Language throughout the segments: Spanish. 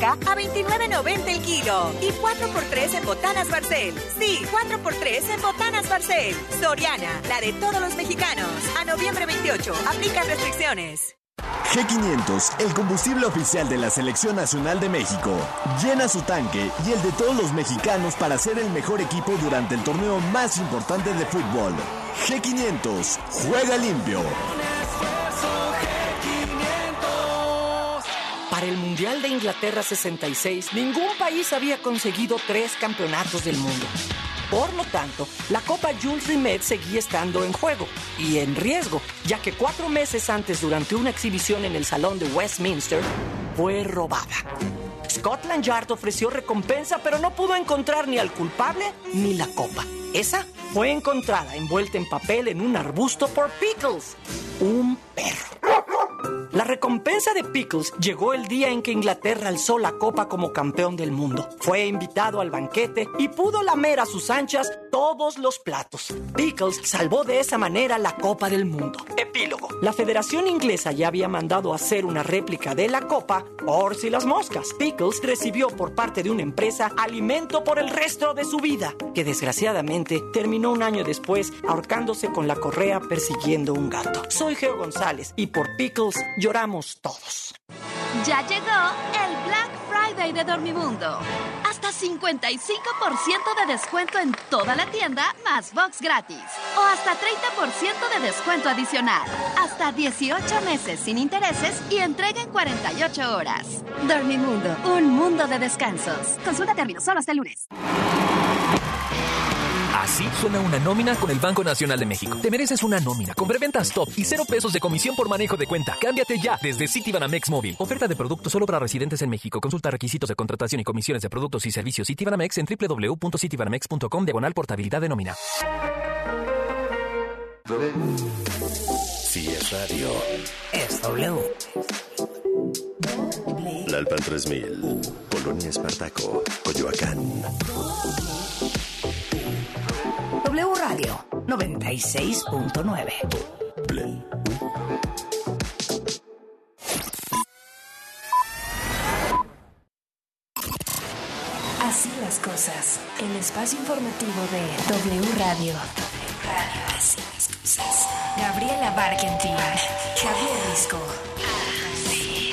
naranja a $29.90 el kilo. Y 4x3 en botanas Barcel. Sí, 4x3 en botanas Barcel. Soriana, la de todos los mexicanos. A noviembre 28, aplican restricciones. G500, el combustible oficial de la Selección Nacional de México. Llena su tanque y el de todos los mexicanos para ser el mejor equipo durante el torneo más importante de fútbol. G500, juega limpio. Para el Mundial de Inglaterra 66, ningún país había conseguido 3 campeonatos del mundo. Por lo tanto, la Copa Jules Rimet seguía estando en juego y en riesgo, ya que 4 meses antes, durante una exhibición en el Salón de Westminster, fue robada. Scotland Yard ofreció recompensa, pero no pudo encontrar ni al culpable ni la copa. Esa fue encontrada envuelta en papel en un arbusto por Pickles, un perro. La recompensa de Pickles llegó el día en que Inglaterra alzó la copa como campeón del mundo. Fue invitado al banquete y pudo lamer a sus anchas todos los platos. Pickles salvó de esa manera la Copa del Mundo. Epílogo. La Federación Inglesa ya había mandado hacer una réplica de la copa por si las moscas. Pickles recibió por parte de una empresa alimento por el resto de su vida, que desgraciadamente terminó un año después ahorcándose con la correa persiguiendo un gato. Soy Geo González y por Pickles lloramos todos. Ya llegó el Black Friday de Dormimundo. Hasta 55% de descuento en toda la tienda, más box gratis. O hasta 30% de descuento adicional. Hasta 18 meses sin intereses y entrega en 48 horas. Dormimundo, un mundo de descansos. Consulta términos solo hasta el lunes. Así suena una nómina con el Banco Nacional de México. Te mereces una nómina con preventas top y 0 pesos de comisión por manejo de cuenta. Cámbiate ya desde Citibanamex Móvil. Oferta de productos solo para residentes en México. Consulta requisitos de contratación y comisiones de productos y servicios Citibanamex en www.citibanamex.com/portabilidad de nómina. Si es radio, Es W. Lalpan 3000, Polonia Espartaco, Coyoacán. W Radio 96.9. Así las cosas. El espacio informativo de W Radio. Así las cosas. Gabriela Barkentin, Javier Risco. Así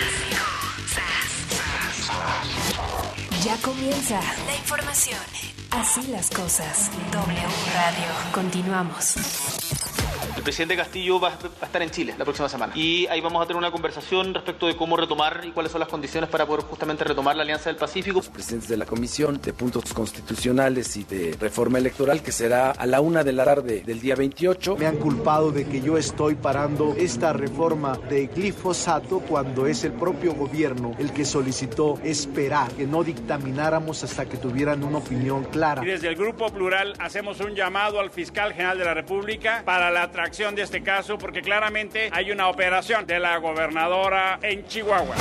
las cosas. Ya comienza la información. Así las cosas. W Radio. Continuamos. El presidente Castillo va a estar en Chile la próxima semana y ahí vamos a tener una conversación respecto de cómo retomar y cuáles son las condiciones para poder justamente retomar la Alianza del Pacífico. Los presidentes de la Comisión de Puntos Constitucionales y de Reforma Electoral, que será a la 1 de la tarde del día 28. Me han culpado de que yo estoy parando esta reforma de glifosato cuando es el propio gobierno el que solicitó esperar, que no dictamináramos hasta que tuvieran una opinión clara. Y desde el Grupo Plural hacemos un llamado al fiscal general de la República para la atracción de este caso, porque claramente hay una operación de la gobernadora en Chihuahua.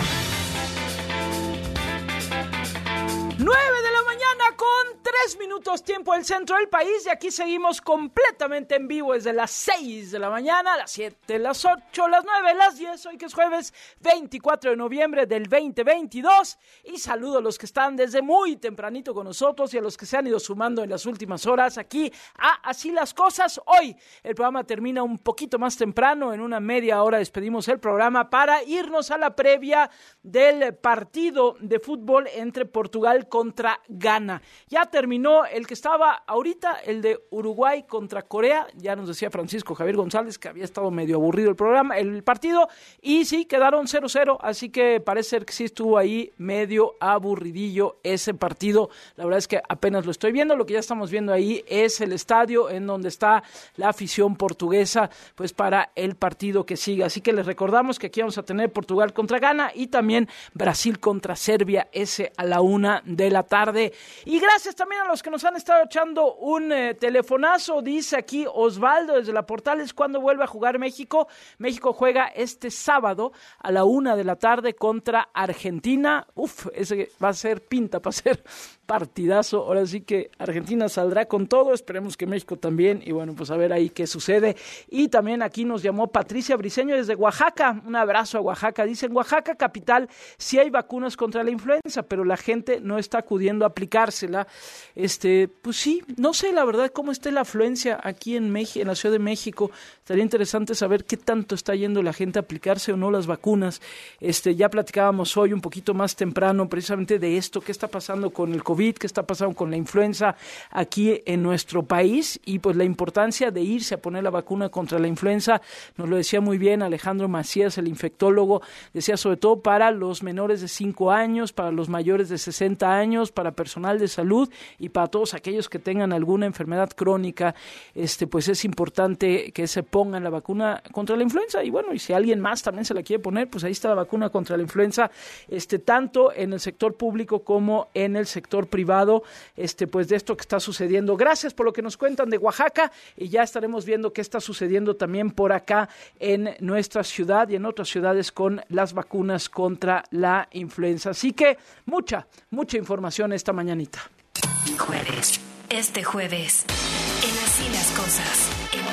9 de la mañana con 3 minutos tiempo del centro del país y aquí seguimos completamente en vivo desde las 6 de la mañana, las 7, las 8, las 9, las 10, hoy que es jueves 24 de noviembre del 2022 y saludo a los que están desde muy tempranito con nosotros y a los que se han ido sumando en las últimas horas aquí a Así las Cosas. Hoy el programa termina un poquito más temprano, en una media hora despedimos el programa para irnos a la previa del partido de fútbol entre Portugal contra Ghana. Ya terminó el que estaba ahorita, el de Uruguay contra Corea. Ya nos decía Francisco Javier González que había estado medio aburrido el partido, y sí, quedaron 0-0, así que parece ser que sí estuvo ahí medio aburridillo ese partido. La verdad es que apenas lo estoy viendo. Lo que ya estamos viendo ahí es el estadio en donde está la afición portuguesa, pues para el partido que sigue. Así que les recordamos que aquí vamos a tener Portugal contra Ghana y también Brasil contra Serbia, ese a la 1 de la tarde. Y gracias también a los que nos han estado echando un telefonazo. Dice aquí Osvaldo desde la Portales, ¿cuándo vuelve a jugar México? México juega este sábado a la 1 de la tarde contra Argentina. Ese va a ser pinta para ser partidazo. Ahora sí que Argentina saldrá con todo, esperemos que México también, y bueno, pues a ver ahí qué sucede. Y también aquí nos llamó Patricia Briceño desde Oaxaca, un abrazo a Oaxaca. Dice, en Oaxaca capital sí hay vacunas contra la influenza, pero la gente no está acudiendo a aplicársela. Pues sí, no sé la verdad cómo está la afluencia aquí en México, en la Ciudad de México. Estaría interesante saber qué tanto está yendo la gente a aplicarse o no las vacunas. Ya platicábamos hoy un poquito más temprano precisamente de esto, qué está pasando con el COVID, qué está pasando con la influenza aquí en nuestro país, y pues la importancia de irse a poner la vacuna contra la influenza. Nos lo decía muy bien Alejandro Macías, el infectólogo, decía sobre todo para los menores de 5 años, para los mayores de 60 años, para personal de salud y para todos aquellos que tengan alguna enfermedad crónica, pues es importante que se pongan la vacuna contra la influenza. Y bueno, y si alguien más también se la quiere poner, pues ahí está la vacuna contra la influenza, tanto en el sector público como en el sector privado, pues de esto que está sucediendo. Gracias por lo que nos cuentan de Oaxaca, y ya estaremos viendo qué está sucediendo también por acá en nuestra ciudad y en otras ciudades con las vacunas contra la influenza. Así que mucha información esta mañanita. Este jueves, en Así las Cosas.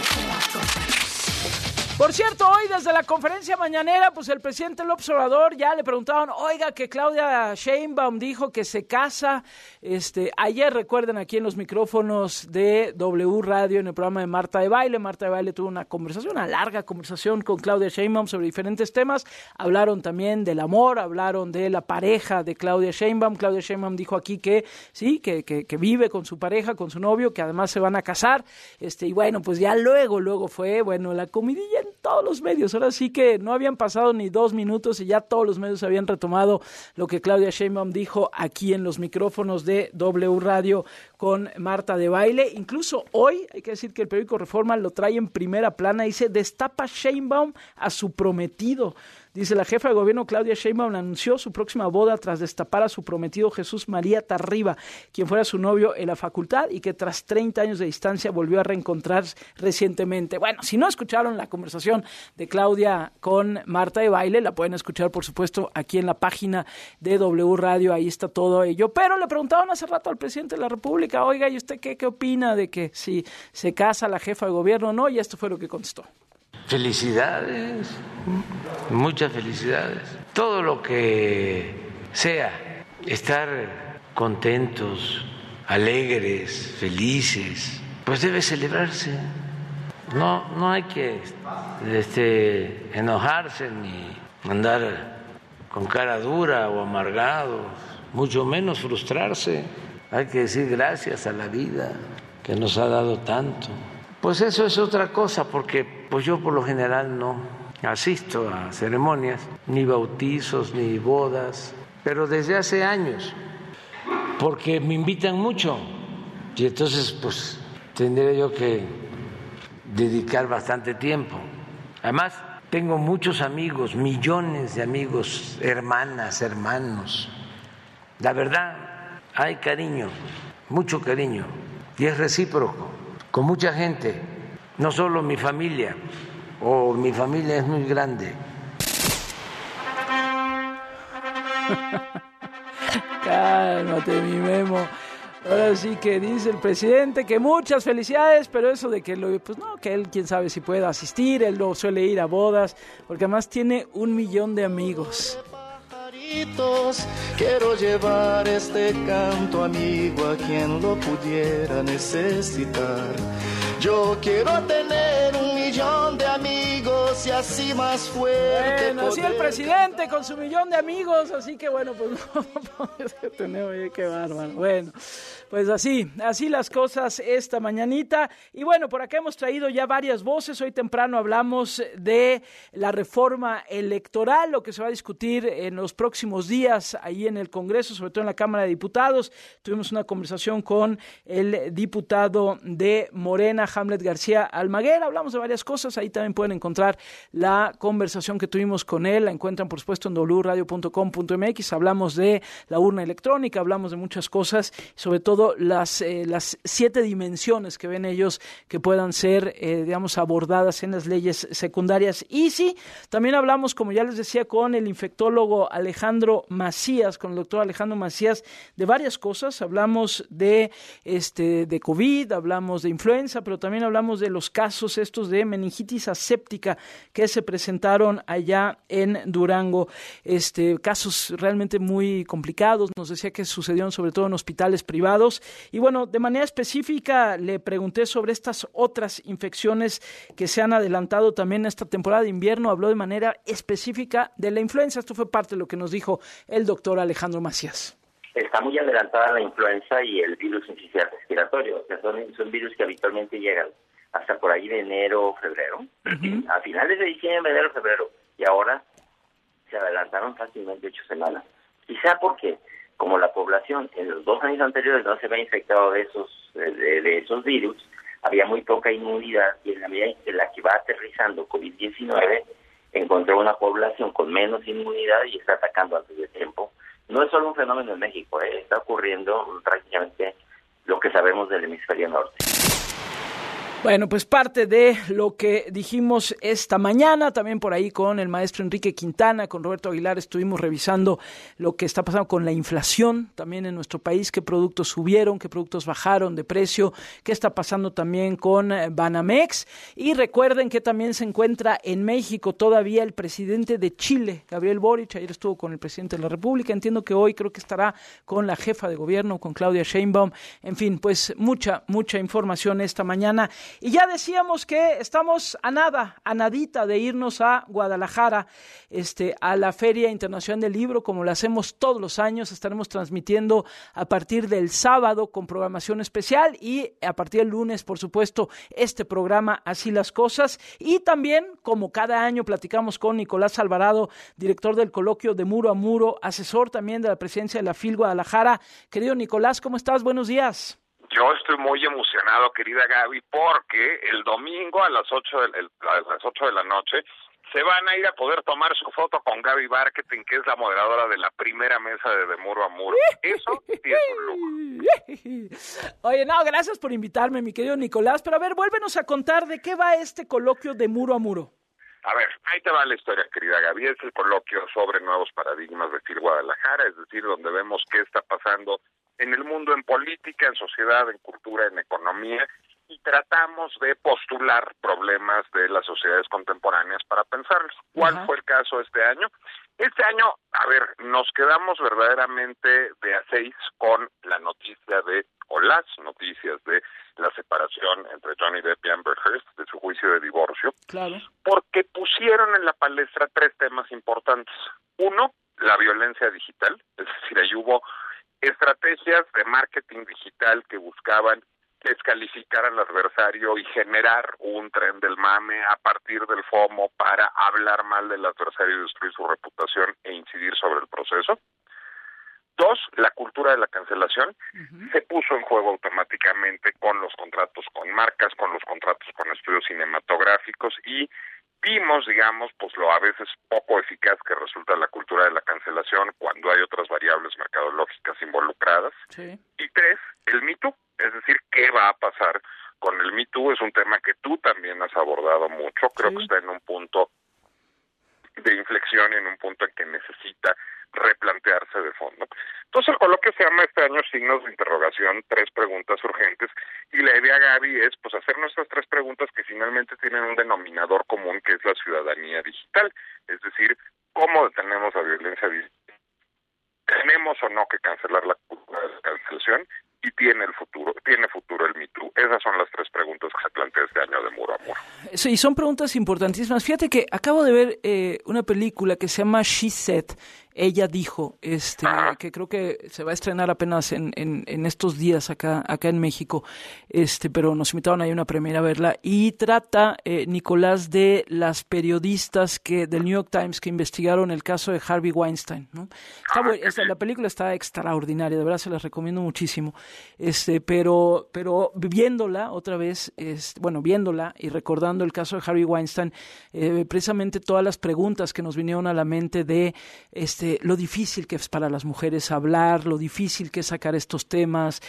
Por cierto, hoy desde la conferencia mañanera, pues el presidente López Obrador ya le preguntaban, oiga, que Claudia Sheinbaum dijo que se casa. Ayer, recuerden, aquí en los micrófonos de W Radio, en el programa de Marta de Baile tuvo una larga conversación con Claudia Sheinbaum sobre diferentes temas. Hablaron también del amor, hablaron de la pareja de Claudia Sheinbaum. Claudia Sheinbaum dijo aquí que sí, que vive con su pareja, con su novio, que además se van a casar. Y bueno, pues ya luego fue, la comidilla en todos los medios. Ahora sí que no habían pasado ni 2 minutos y ya todos los medios habían retomado lo que Claudia Sheinbaum dijo aquí en los micrófonos de W Radio con Marta de Baile. Incluso hoy, hay que decir que el periódico Reforma lo trae en primera plana, dice, destapa Sheinbaum a su prometido. Dice, la jefa de gobierno Claudia Sheinbaum anunció su próxima boda tras destapar a su prometido Jesús María Tarriba, quien fuera su novio en la facultad y que tras 30 años de distancia volvió a reencontrarse recientemente. Bueno, si no escucharon la conversación de Claudia con Marta de Baile, la pueden escuchar, por supuesto, aquí en la página de W Radio, ahí está todo ello. Pero le preguntaban hace rato al presidente de la República, oiga, ¿y usted qué opina de que si se casa la jefa de gobierno o no? Y esto fue lo que contestó. Felicidades, muchas felicidades. Todo lo que sea estar contentos, alegres, felices, pues debe celebrarse. No hay que enojarse ni andar con cara dura o amargado, mucho menos frustrarse. Hay que decir gracias a la vida que nos ha dado tanto. Pues eso es otra cosa, porque pues yo por lo general no asisto a ceremonias, ni bautizos, ni bodas, pero desde hace años, porque me invitan mucho, y entonces pues tendré yo que dedicar bastante tiempo. Además, tengo muchos amigos, millones de amigos, hermanas, hermanos. La verdad, hay cariño, mucho cariño, y es recíproco. Con mucha gente, no solo mi familia, o mi familia es muy grande. Cálmate, mi Memo. Ahora sí que dice el presidente que muchas felicidades, pero eso de que que él quién sabe si pueda asistir, él no suele ir a bodas, porque además tiene 1 millón de amigos. Quiero llevar este canto amigo a quien lo pudiera necesitar. Yo quiero tener 1 millón de amigos y así más fuerte. Bueno, así el presidente con su 1 millón de amigos, así que bueno, pues no tenemos, qué bárbaro. Bueno, pues así las cosas esta mañanita. Y bueno, por acá hemos traído ya varias voces. Hoy temprano hablamos de la reforma electoral, lo que se va a discutir en los próximos días ahí en el Congreso, sobre todo en la Cámara de Diputados. Tuvimos una conversación con el diputado de Morena, Hamlet García Almaguer. Hablamos de varias cosas, ahí también pueden encontrar la conversación que tuvimos con él. La encuentran, por supuesto, en wradio.com.mx. Hablamos de la urna electrónica, hablamos de muchas cosas, sobre todo las 7 dimensiones que ven ellos que puedan ser, digamos, abordadas en las leyes secundarias. Y sí, también hablamos, como ya les decía, con el infectólogo Alejandro Macías, con el doctor Alejandro Macías, de varias cosas. Hablamos de COVID, hablamos de influenza, pero también hablamos de los casos estos de meningitis aséptica que se presentaron allá en Durango, casos realmente muy complicados. Nos decía que sucedieron sobre todo en hospitales privados. Y bueno, de manera específica le pregunté sobre estas otras infecciones que se han adelantado también esta temporada de invierno. Habló de manera específica de la influenza. Esto fue parte de lo que nos dijo el doctor Alejandro Macías. Está muy adelantada la influenza y el virus sincicial respiratorio. O sea, son virus que habitualmente llegan hasta por ahí de enero o febrero. Uh-huh. A finales de diciembre, enero, febrero. Y ahora se adelantaron fácilmente 8 semanas. Quizá porque, como la población en los 2 años anteriores no se había infectado de esos virus, había muy poca inmunidad, y en la medida en la que va aterrizando COVID-19, encontró una población con menos inmunidad y está atacando antes de tiempo. No es solo un fenómeno en México, está ocurriendo prácticamente lo que sabemos del hemisferio norte. Bueno, pues parte de lo que dijimos esta mañana, también por ahí con el maestro Enrique Quintana, con Roberto Aguilar, estuvimos revisando lo que está pasando con la inflación también en nuestro país, qué productos subieron, qué productos bajaron de precio, qué está pasando también con Banamex. Y recuerden que también se encuentra en México todavía el presidente de Chile, Gabriel Boric. Ayer estuvo con el presidente de la República, entiendo que hoy creo que estará con la jefa de gobierno, con Claudia Sheinbaum. En fin, pues mucha información esta mañana. Y ya decíamos que estamos a nadita de irnos a Guadalajara, a la Feria Internacional del Libro, como lo hacemos todos los años. Estaremos transmitiendo a partir del sábado con programación especial y a partir del lunes, por supuesto, este programa Así las Cosas. Y también, como cada año, platicamos con Nicolás Alvarado, director del coloquio de Muro a Muro, asesor también de la presidencia de la FIL Guadalajara. Querido Nicolás, ¿cómo estás? Buenos días. Yo estoy muy emocionado, querida Gaby, porque el domingo a las 8 de la noche se van a ir a poder tomar su foto con Gaby Marketing, que es la moderadora de la primera mesa de Muro a Muro. Eso sí es un lujo. Oye, no, gracias por invitarme, mi querido Nicolás, pero a ver, vuélvenos a contar de qué va este coloquio de Muro a Muro. A ver, ahí te va la historia, querida Gaby. Es el coloquio sobre nuevos paradigmas de FIL Guadalajara, es decir, donde vemos qué está pasando en el mundo, en política, en sociedad, en cultura, en economía, y tratamos de postular problemas de las sociedades contemporáneas para pensarlos. ¿Cuál fue el caso este año? Este año, a ver, nos quedamos verdaderamente de a 6 con la noticia o las noticias de la separación entre Johnny Depp y Amber Heard, de su juicio de divorcio, claro, porque pusieron en la palestra 3 temas importantes. Uno, la violencia digital, es decir, ahí hubo estrategias de marketing digital que buscaban descalificar al adversario y generar un tren del mame a partir del FOMO para hablar mal del adversario y destruir su reputación e incidir sobre el proceso. 2, la cultura de la cancelación se puso en juego automáticamente con los contratos con marcas, con los contratos con estudios cinematográficos, y vimos, digamos, pues lo a veces poco eficaz que resulta la cultura de la cancelación cuando hay otras variables mercadológicas involucradas. Sí. Y 3, el Me Too, es decir, ¿qué va a pasar con el Me Too? Es un tema que tú también has abordado mucho, creo que está en un punto de inflexión y en un punto en que necesita replantearse de fondo. Entonces el coloquio se llama este año Signos de Interrogación, 3 preguntas urgentes, y la idea, Gaby, es pues hacer nuestras 3 preguntas que finalmente tienen un denominador común, que es la ciudadanía digital, es decir, ¿cómo detenemos la violencia digital? ¿Tenemos o no que cancelar la cultura de la cancelación? Y tiene futuro el Me Too. Esas son las 3 preguntas que se plantea este año de Muro a Muro. Sí, son preguntas importantísimas. Fíjate que acabo de ver una película que se llama She Said, ella dijo, que creo que se va a estrenar apenas en estos días acá en México, pero nos invitaron ahí una premiere a verla, y trata, Nicolás, de las periodistas del New York Times que investigaron el caso de Harvey Weinstein, ¿no? La película está extraordinaria, de verdad se las recomiendo muchísimo, pero viéndola otra vez, viéndola y recordando el caso de Harvey Weinstein, precisamente todas las preguntas que nos vinieron a la mente de lo difícil que es para las mujeres hablar, lo difícil que es sacar estos temas,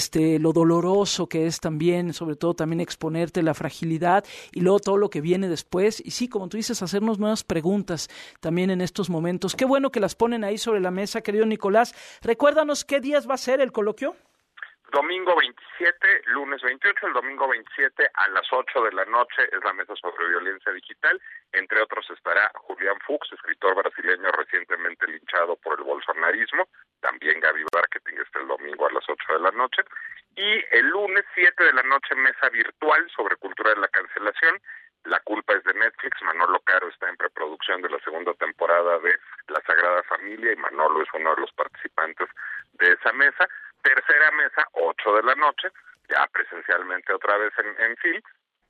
lo doloroso que es también, sobre todo también exponerte la fragilidad y luego todo lo que viene después. Y sí, como tú dices, hacernos nuevas preguntas también en estos momentos. Qué bueno que las ponen ahí sobre la mesa, querido Nicolás. Recuérdanos qué días va a ser el coloquio. Domingo 27, lunes 28, el domingo 27 a las 8 de la noche es la mesa sobre violencia digital. Entre otros estará Julián Fuchs, escritor brasileño recientemente linchado por el bolsonarismo. También Gaby Marketing está el domingo a las 8 de la noche. Y el lunes 7 de la noche, mesa virtual sobre cultura de la cancelación. La culpa es de Netflix. Manolo Caro está en preproducción de la segunda temporada de La Sagrada Familia y Manolo es uno de los participantes de esa mesa. Tercera mesa, 8 de la noche, ya presencialmente otra vez en Phil,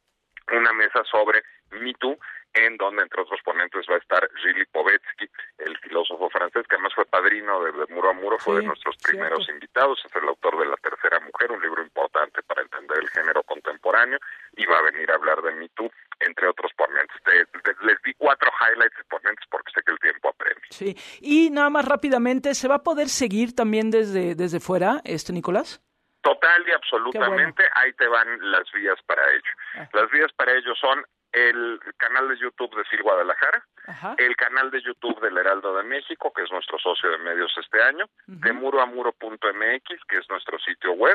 una mesa sobre Me Too, en donde entre otros ponentes va a estar Gilles Lipovetsky, el filósofo francés, que además fue padrino de Muro a Muro, fue de nuestros primeros invitados, es el autor de La Tercera Mujer, un libro importante para entender el género contemporáneo, y va a venir a hablar de Me Too, entre otros ponentes. Les di 4 highlights de ponentes porque sé que el tiempo apremia. Sí, y nada más rápidamente, ¿se va a poder seguir también desde fuera, Nicolás? Total y absolutamente, bueno. Ahí te van las vías para ello. Las vías para ello son el canal de YouTube de Phil Guadalajara, el canal de YouTube del Heraldo de México, que es nuestro socio de medios este año, de muroamuro.mx, que es nuestro sitio web,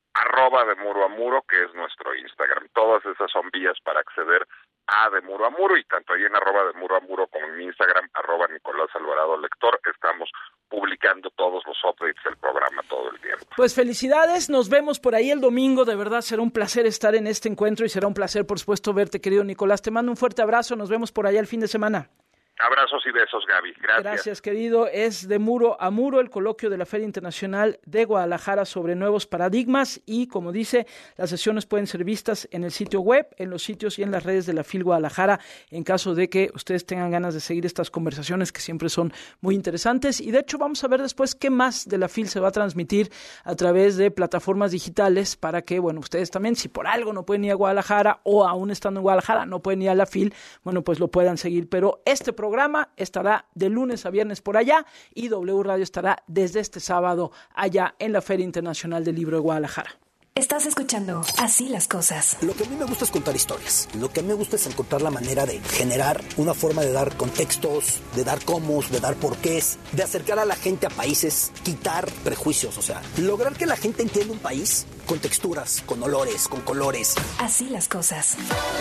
@de Muro a Muro, que es nuestro Instagram. Todas esas son vías para acceder a De Muro a Muro, y tanto ahí en @de Muro a Muro como en mi Instagram, @Nicolás Alvarado Lector, estamos publicando todos los updates del programa todo el tiempo. Pues felicidades, nos vemos por ahí el domingo, de verdad será un placer estar en este encuentro y será un placer, por supuesto, verte, querido Nicolás. Te mando un fuerte abrazo, nos vemos por allá el fin de semana. Abrazos y besos, Gaby. Gracias. Gracias, querido. Es De Muro a Muro, el coloquio de la Feria Internacional de Guadalajara sobre nuevos paradigmas, y como dice, las sesiones pueden ser vistas en el sitio web, en los sitios y en las redes de la FIL Guadalajara, en caso de que ustedes tengan ganas de seguir estas conversaciones que siempre son muy interesantes. Y de hecho vamos a ver después qué más de la FIL se va a transmitir a través de plataformas digitales para que, bueno, ustedes también, si por algo no pueden ir a Guadalajara o aún estando en Guadalajara no pueden ir a la FIL, bueno, pues lo puedan seguir. Pero este programa estará de lunes a viernes por allá y W Radio estará desde este sábado allá en la Feria Internacional del Libro de Guadalajara. Estás escuchando Así las Cosas. Lo que a mí me gusta es contar historias. Lo que a mí me gusta es encontrar la manera de generar una forma de dar contextos, de dar cómo, de dar porqués, de acercar a la gente a países, quitar prejuicios, o sea, lograr que la gente entienda un país con texturas, con olores, con colores. Así las Cosas.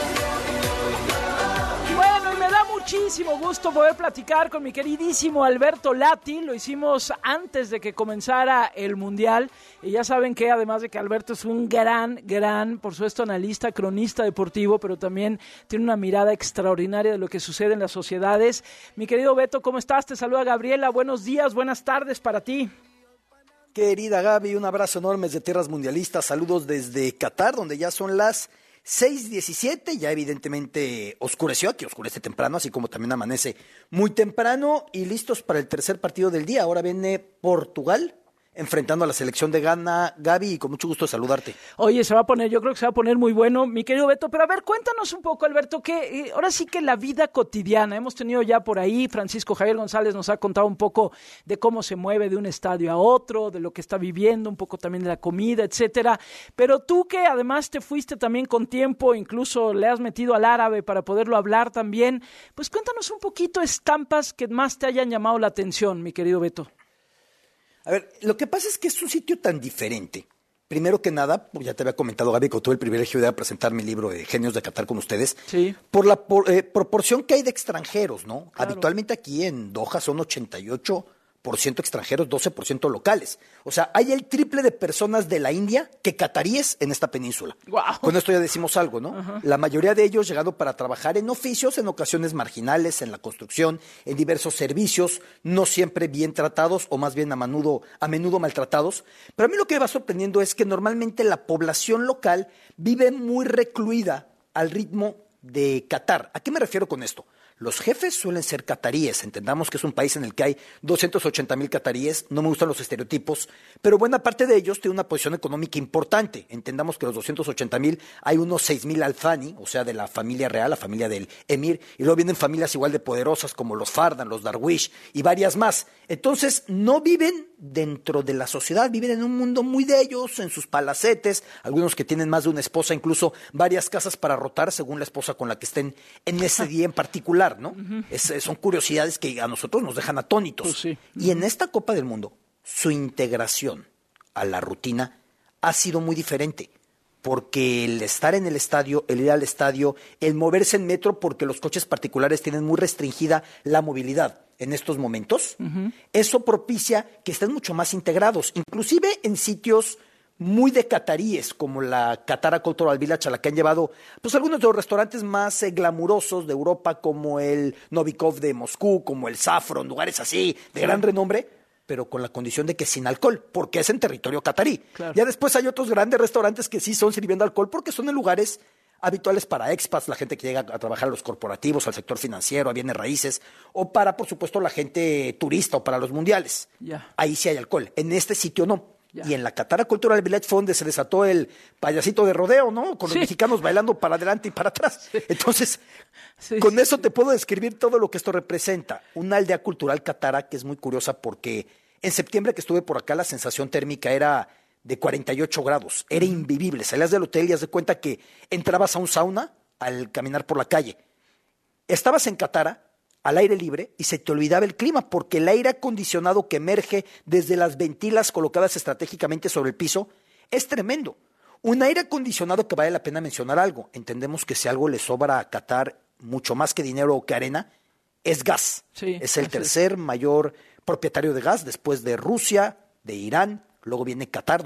Bueno, y me da muchísimo gusto poder platicar con mi queridísimo Alberto Lati. Lo hicimos antes de que comenzara el Mundial. Y ya saben que además de que Alberto es un gran, por supuesto, analista, cronista deportivo, pero también tiene una mirada extraordinaria de lo que sucede en las sociedades. Mi querido Beto, ¿cómo estás? Te saluda Gabriela. Buenos días, buenas tardes para ti. Querida Gaby, un abrazo enorme desde tierras mundialistas. Saludos desde Qatar, donde ya son las 6:17, ya evidentemente oscureció, aquí oscurece temprano, así como también amanece muy temprano, y listos para el tercer partido del día. Ahora viene Portugal enfrentando a la selección de Ghana. Gaby, con mucho gusto de saludarte. Oye, yo creo que se va a poner muy bueno, mi querido Beto, pero a ver, cuéntanos un poco, Alberto, que ahora sí que la vida cotidiana, hemos tenido ya por ahí, Francisco Javier González nos ha contado un poco de cómo se mueve de un estadio a otro, de lo que está viviendo, un poco también de la comida, etcétera, pero tú que además te fuiste también con tiempo, incluso le has metido al árabe para poderlo hablar también, pues cuéntanos un poquito estampas que más te hayan llamado la atención, mi querido Beto. A ver, lo que pasa es que es un sitio tan diferente. Primero que nada, pues ya te había comentado, Gaby, que tuve el privilegio de presentar mi libro de Genios de Qatar con ustedes. Sí. Por la proporción que hay de extranjeros, ¿no? Claro. Habitualmente aquí en Doha son 88 extranjeros, 12% locales. O sea, hay el triple de personas de la India que cataríes en esta península. Wow. Con esto ya decimos algo, ¿no? Ajá. La mayoría de ellos llegando para trabajar en oficios, en ocasiones marginales, en la construcción, en diversos servicios, no siempre bien tratados o más bien a menudo maltratados. Pero a mí lo que me va sorprendiendo es que normalmente la población local vive muy recluida al ritmo de Qatar. ¿A qué me refiero con esto? Los jefes suelen ser cataríes, entendamos que es un país en el que hay 280,000 cataríes, no me gustan los estereotipos, pero buena parte de ellos tiene una posición económica importante. Entendamos que los 280,000 hay unos 6,000 al-Thani, o sea, de la familia real, la familia del emir, y luego vienen familias igual de poderosas como los Fardan, los Darwish y varias más. Entonces, no viven dentro de la sociedad, viven en un mundo muy de ellos, en sus palacetes, algunos que tienen más de una esposa, incluso varias casas para rotar según la esposa con la que estén en ese día en particular, ¿no? Son curiosidades que a nosotros nos dejan atónitos. Pues sí. Y en esta Copa del Mundo, su integración a la rutina ha sido muy diferente. Porque el estar en el estadio, el ir al estadio, el moverse en metro, porque los coches particulares tienen muy restringida la movilidad en estos momentos, eso propicia que estén mucho más integrados, inclusive en sitios muy de cataríes, como la Qatar Cultural Village, a la que han llevado pues algunos de los restaurantes más glamurosos de Europa, como el Novikov de Moscú, como el Saffron, lugares así de gran renombre, pero con la condición de que sin alcohol, porque es en territorio catarí. Claro. Ya después hay otros grandes restaurantes que sí son sirviendo alcohol, porque son en lugares habituales para expats, la gente que llega a trabajar a los corporativos, al sector financiero, a bienes raíces, o para, por supuesto, la gente turista o para los mundiales. Ya. Ahí sí hay alcohol. En este sitio no. Ya. Y en la Qatar Cultural Village fue donde se desató el payasito de rodeo, ¿no? Con los mexicanos bailando para adelante y para atrás. Entonces, con eso te puedo describir todo lo que esto representa. Una aldea cultural catara que es muy curiosa porque en septiembre que estuve por acá la sensación térmica era de 48 grados. Era invivible. Salías del hotel y haz de cuenta que entrabas a un sauna al caminar por la calle. Estabas en Qatar al aire libre y se te olvidaba el clima porque el aire acondicionado que emerge desde las ventilas colocadas estratégicamente sobre el piso es tremendo. Un aire acondicionado que vale la pena mencionar algo. Entendemos que si algo le sobra a Qatar, mucho más que dinero o que arena, es gas. Sí, es el tercer mayor propietario de gas después de Rusia, de Irán, luego viene Qatar,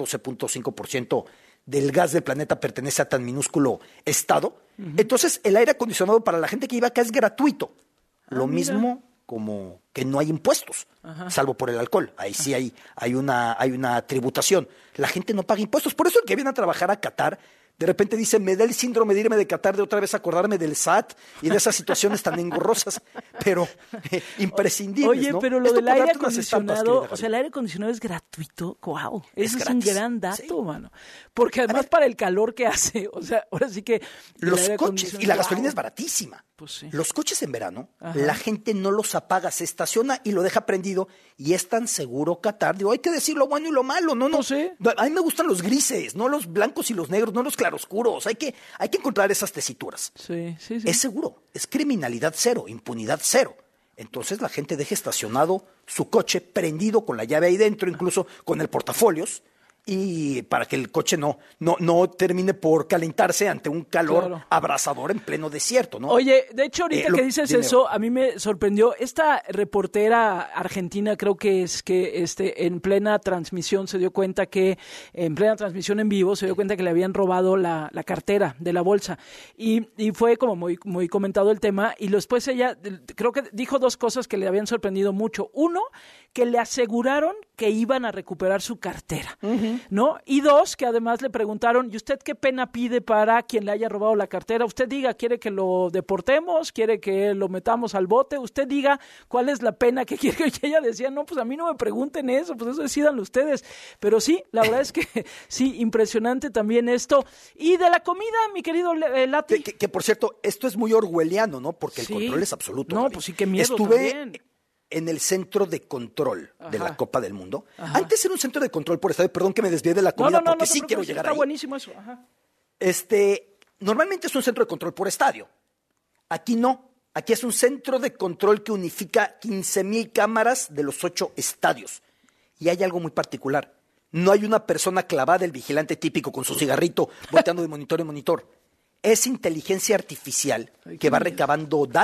12.5% del gas del planeta pertenece a tan minúsculo estado. Entonces, el aire acondicionado para la gente que vive acá es gratuito. Lo mismo como que no hay impuestos, salvo por el alcohol. Ahí sí hay una tributación. La gente no paga impuestos. Por eso el que viene a trabajar a Qatar, de repente dice, me da el síndrome de irme de Qatar, de otra vez acordarme del SAT y de esas situaciones tan engorrosas, pero imprescindibles. Oye, ¿no? pero lo Esto del por aire darte unas estampas, acondicionado, querida o sea, el aire acondicionado es gratuito. ¡Wow! Eso es un gratis. gran dato, mano. Porque además para el calor que hace, o sea, ahora sí que los el aire coches, y la gasolina es baratísima. Pues sí. Los coches en verano, Ajá. la gente no los apaga, se estaciona y lo deja prendido y es tan seguro Qatar. Digo, hay que decir lo bueno y lo malo, no sé. A mí me gustan los grises, no los blancos y los negros, no los claroscuros. Hay que encontrar esas tesituras. Sí. Es seguro, es criminalidad cero, impunidad cero. Entonces la gente deja estacionado su coche prendido con la llave ahí dentro, incluso con el portafolios, y para que el coche no termine por calentarse ante un calor abrasador en pleno desierto, ¿no? Oye, de hecho, ahorita que dices eso, a mí me sorprendió. Esta reportera argentina, creo que es que en plena transmisión se dio cuenta que, en plena transmisión en vivo, se dio cuenta que le habían robado la cartera de la bolsa. Y fue como muy comentado el tema. Y después ella, creo que dijo dos cosas que le habían sorprendido mucho. Uno, que le aseguraron que iban a recuperar su cartera, ¿no? Y dos, que además le preguntaron, ¿y usted qué pena pide para quien le haya robado la cartera? Usted diga, ¿quiere que lo deportemos? ¿Quiere que lo metamos al bote? Usted diga cuál es la pena que quiere. Y ella decía, no, pues a mí no me pregunten eso, pues eso decídanlo ustedes. Pero sí, la verdad es que sí, impresionante también esto. Y de la comida, mi querido Lati. Que por cierto, esto es muy orwelliano, ¿no? Porque el control es absoluto. No, pues sí, qué miedo Estuve también. En el centro de control de la Copa del Mundo. Ajá. Antes era un centro de control por estadio, perdón que me desvié de la comida, porque sí quiero llegar ahí. Está buenísimo eso. Ajá. Normalmente es un centro de control por estadio. Aquí no. Aquí es un centro de control que unifica 15,000 cámaras de los 8 estadios. Y hay algo muy particular. No hay una persona clavada, el vigilante típico con su cigarrito, volteando de monitor en monitor. Es inteligencia artificial que va recabando data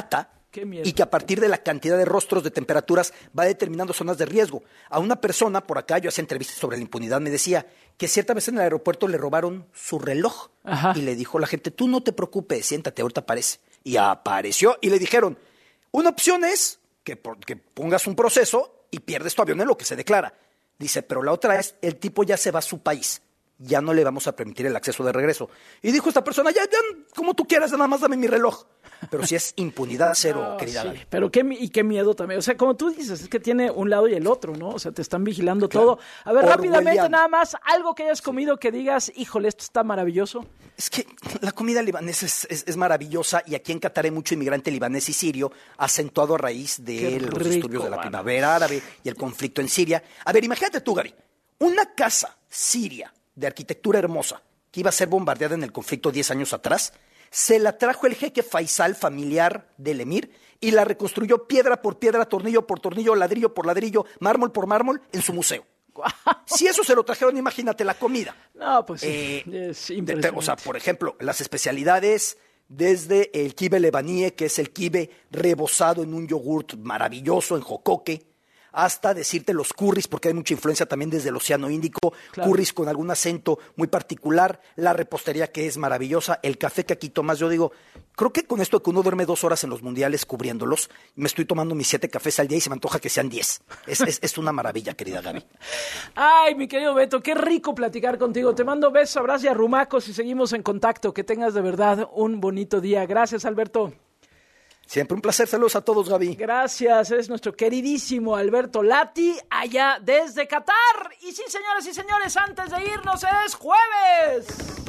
Qué miedo. Y que a partir de la cantidad de rostros, de temperaturas, va determinando zonas de riesgo. A una persona, por acá, yo hacía entrevistas sobre la impunidad, me decía que cierta vez en el aeropuerto le robaron su reloj. Ajá. Y le dijo la gente, tú no te preocupes, siéntate, ahorita aparece. Y apareció y le dijeron, una opción es que pongas un proceso y pierdes tu avión en lo que se declara. Dice, pero la otra es, el tipo ya se va a su país. Ya no le vamos a permitir el acceso de regreso. Y dijo esta persona, ya, como tú quieras, nada más dame mi reloj. Pero si es impunidad cero, querida. Sí, pero qué miedo también. O sea, como tú dices, es que tiene un lado y el otro, ¿no? O sea, te están vigilando todo. A ver, rápidamente nada más, algo que hayas comido que digas, híjole, esto está maravilloso. Es que la comida libanesa es maravillosa y aquí en Qatar hay mucho inmigrante libanés y sirio acentuado a raíz de los disturbios de la primavera árabe y el conflicto en Siria. A ver, imagínate tú, Gary, una casa siria de arquitectura hermosa que iba a ser bombardeada en el conflicto 10 años atrás, se la trajo el jeque Faisal, familiar del emir, y la reconstruyó piedra por piedra, tornillo por tornillo, ladrillo por ladrillo, mármol por mármol en su museo. Si eso se lo trajeron, imagínate la comida. No, pues sí, es impresionante. O sea, por ejemplo, las especialidades desde el kibe lebaníe, que es el kibe rebozado en un yogurt maravilloso, en jocoque, hasta decirte los curries, porque hay mucha influencia también desde el Océano Índico, claro. Curries con algún acento muy particular, la repostería que es maravillosa, el café que aquí tomas, yo digo, creo que con esto de que uno duerme 2 horas en los mundiales cubriéndolos, me estoy tomando mis 7 cafés al día y se me antoja que sean 10. Es una maravilla, querida Gaby. Ay, mi querido Beto, qué rico platicar contigo. Te mando besos, abrazos y arrumacos y seguimos en contacto. Que tengas de verdad un bonito día. Gracias, Alberto. Siempre un placer. Saludos a todos, Gaby. Gracias. Es nuestro queridísimo Alberto Lati, allá desde Qatar. Y sí, señoras y señores, antes de irnos, es jueves.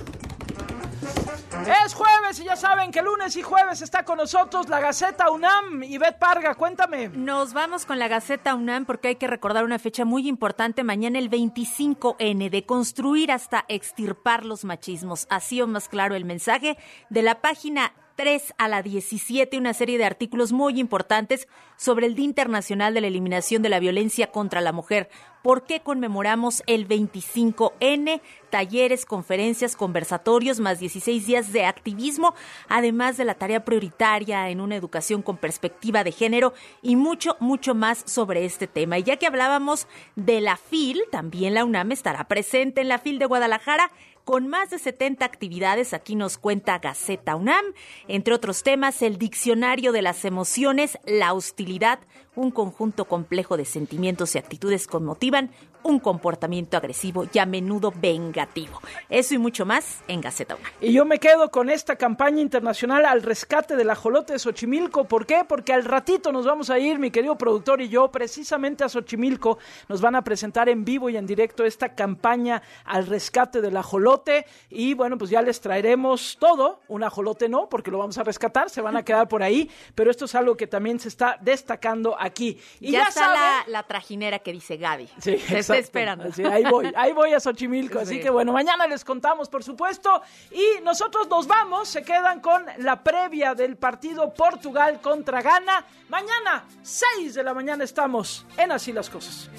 Es jueves y ya saben que lunes y jueves está con nosotros la Gaceta UNAM. Ivette Parga, cuéntame. Nos vamos con la Gaceta UNAM porque hay que recordar una fecha muy importante. Mañana el 25N, de construir hasta extirpar los machismos. Así o más claro el mensaje de la página 3 a la 17, una serie de artículos muy importantes sobre el Día Internacional de la Eliminación de la Violencia contra la Mujer. ¿Por qué conmemoramos el 25N? Talleres, conferencias, conversatorios, más 16 días de activismo, además de la tarea prioritaria en una educación con perspectiva de género y mucho, mucho más sobre este tema. Y ya que hablábamos de la FIL, también la UNAM estará presente en la FIL de Guadalajara con más de 70 actividades. Aquí nos cuenta Gaceta UNAM, entre otros temas, el diccionario de las emociones, la hostilidad, un conjunto complejo de sentimientos y actitudes que motivan un comportamiento agresivo y a menudo vengativo. Eso y mucho más en Gaceta UNAM. Y yo me quedo con esta campaña internacional al rescate del ajolote de Xochimilco. ¿Por qué? Porque al ratito nos vamos a ir, mi querido productor y yo, precisamente a Xochimilco. Nos van a presentar en vivo y en directo esta campaña al rescate del ajolote. Y bueno, pues ya les traeremos todo. Un ajolote no, porque lo vamos a rescatar, se van a quedar por ahí. Pero esto es algo que también se está destacando aquí. Y ya está saben, la trajinera que dice Gaby. Sí, te estoy esperando. Sí, ahí voy a Xochimilco. Sí. Así que bueno, mañana les contamos, por supuesto. Y nosotros nos vamos, se quedan con la previa del partido Portugal contra Ghana. Mañana, 6 de la mañana, estamos en Así las Cosas.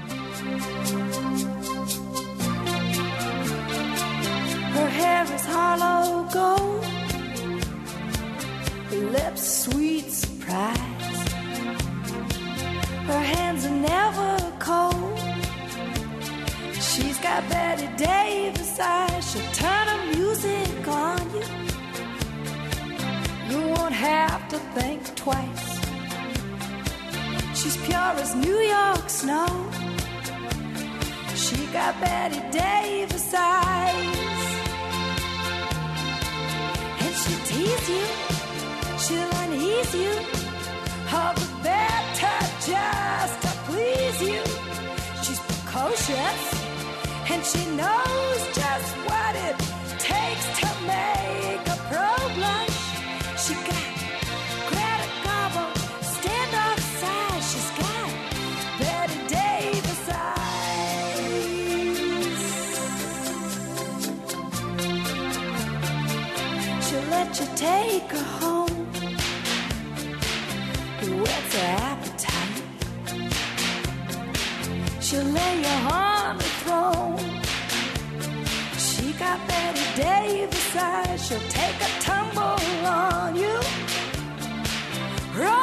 Her hair is hollow gold, her lips sweet surprise. Her hands are never cold. She's got Betty Davis eyes. She'll turn her music on you. You won't have to think twice. She's pure as New York snow. She got Betty Davis eyes. And she'll tease you, she'll unease you, all the better just to please you. She's precocious, and she knows just what it takes to make a pro blush. She got Greta Garbo, stand-off size. She's got Betty Davis eyes. She'll let you take her home. Whet's her appetite? She'll lay you on the throne. She got Betty Davis eyes. She'll take a tumble on you.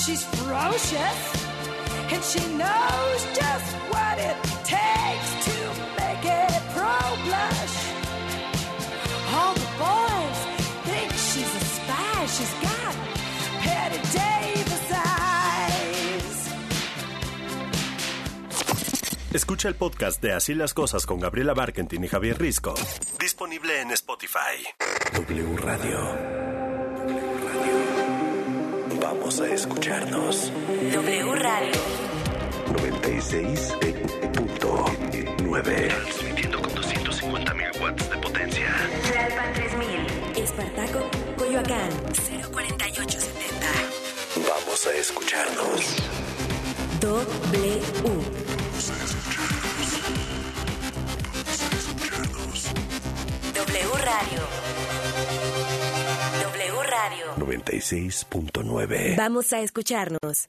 she's ferocious, and she knows just what it takes to make a pro blush. All the boys think she's a spy. She's got Patty Davis eyes. Escucha el podcast de Así las Cosas con Gabriela Barkentin y Javier Risco. Disponible en Spotify. W Radio. Vamos a escucharnos. W Radio 96.9. Transmitiendo con 250.000 watts de potencia. Tlalpan 3000. Espartaco, Coyoacán 04870. Vamos a escucharnos. W. W Radio. W Radio 96.9. Vamos a escucharnos.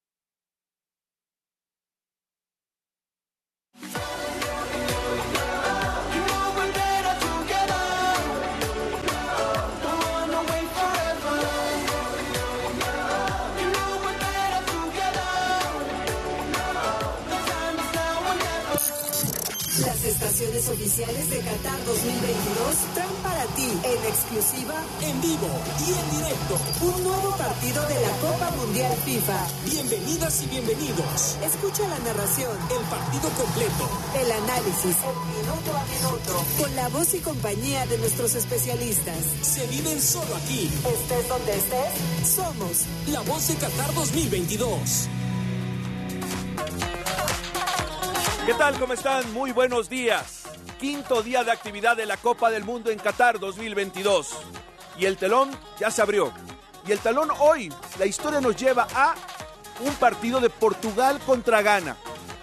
Las estaciones oficiales de Qatar 2022 traen para ti en exclusiva, en vivo y en directo, un nuevo partido de la Copa Mundial FIFA. Bienvenidas y bienvenidos. Escucha la narración, El partido completo, el análisis, el minuto a minuto, con la voz y compañía de nuestros especialistas. Se viven solo aquí. Estés donde estés, somos la voz de Qatar 2022. ¿Qué tal? ¿Cómo están? Muy buenos días. Quinto día de actividad de la Copa del Mundo en Qatar 2022. Y el telón ya se abrió. Y el telón hoy, la historia nos lleva a un partido de Portugal contra Ghana.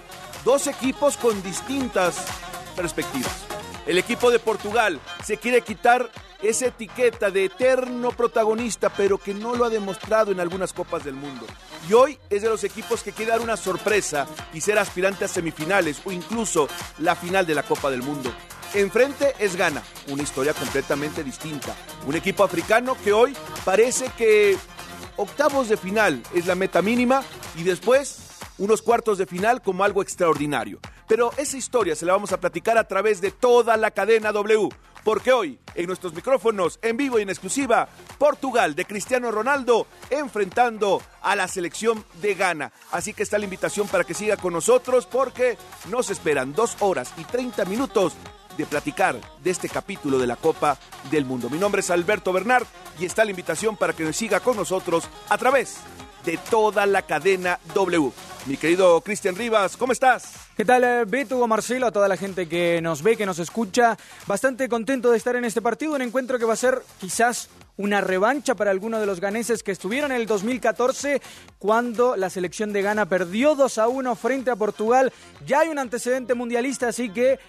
Dos equipos con distintas perspectivas. El equipo de Portugal se quiere quitar esa etiqueta de eterno protagonista, pero que no lo ha demostrado en algunas Copas del Mundo. Y hoy es de los equipos que quiere dar una sorpresa y ser aspirante a semifinales o incluso la final de la Copa del Mundo. Enfrente es Ghana, una historia completamente distinta. Un equipo africano que hoy parece que octavos de final es la meta mínima y después unos cuartos de final como algo extraordinario. Pero esa historia se la vamos a platicar a través de toda la cadena W. Porque hoy, en nuestros micrófonos, en vivo y en exclusiva, Portugal de Cristiano Ronaldo enfrentando a la selección de Ghana. Así que está la invitación para que siga con nosotros porque nos esperan 2 horas y 30 minutos de platicar de este capítulo de la Copa del Mundo. Mi nombre es Alberto Bernard y está la invitación para que nos siga con nosotros a través de toda la cadena W. Mi querido Cristian Rivas, ¿cómo estás? ¿Qué tal, Beto, Hugo, Marcelo, a toda la gente que nos ve, que nos escucha? Bastante contento de estar en este partido, un encuentro que va a ser quizás una revancha para algunos de los ganeses que estuvieron en el 2014 cuando la selección de Ghana perdió 2-1 frente a Portugal. Ya hay un antecedente mundialista, así que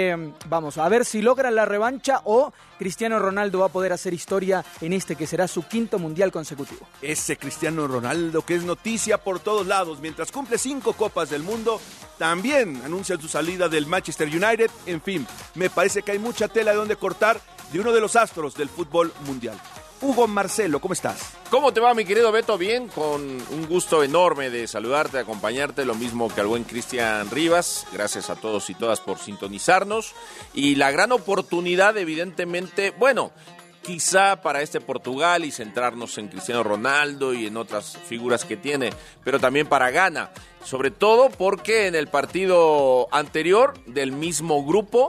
vamos a ver si logran la revancha o Cristiano Ronaldo va a poder hacer historia en este que será su 5º mundial consecutivo. Ese Cristiano Ronaldo que es noticia por todos lados, mientras cumple 5 Copas del Mundo, también anuncia su salida del Manchester United. En fin, me parece que hay mucha tela de donde cortar de uno de los astros del fútbol mundial. Hugo, Marcelo, ¿cómo estás? ¿Cómo te va, mi querido Beto? Bien, con un gusto enorme de saludarte, de acompañarte, lo mismo que al buen Cristian Rivas. Gracias a todos y todas por sintonizarnos. Y la gran oportunidad, evidentemente, bueno, quizá para este Portugal y centrarnos en Cristiano Ronaldo y en otras figuras que tiene, pero también para Ghana. Sobre todo porque en el partido anterior del mismo grupo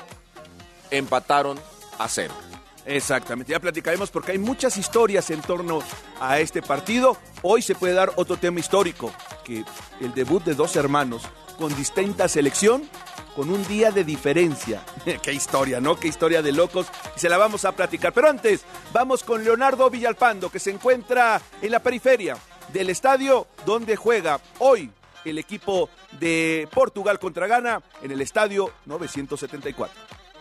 empataron a 0. Exactamente, ya platicaremos porque hay muchas historias en torno a este partido. Hoy se puede dar otro tema histórico, que el debut de 2 hermanos con distinta selección, con un día de diferencia. Qué historia, ¿no? Qué historia de locos. Y se la vamos a platicar. Pero antes, vamos con Leonardo Villalpando, que se encuentra en la periferia del estadio donde juega hoy el equipo de Portugal contra Ghana en el estadio 974.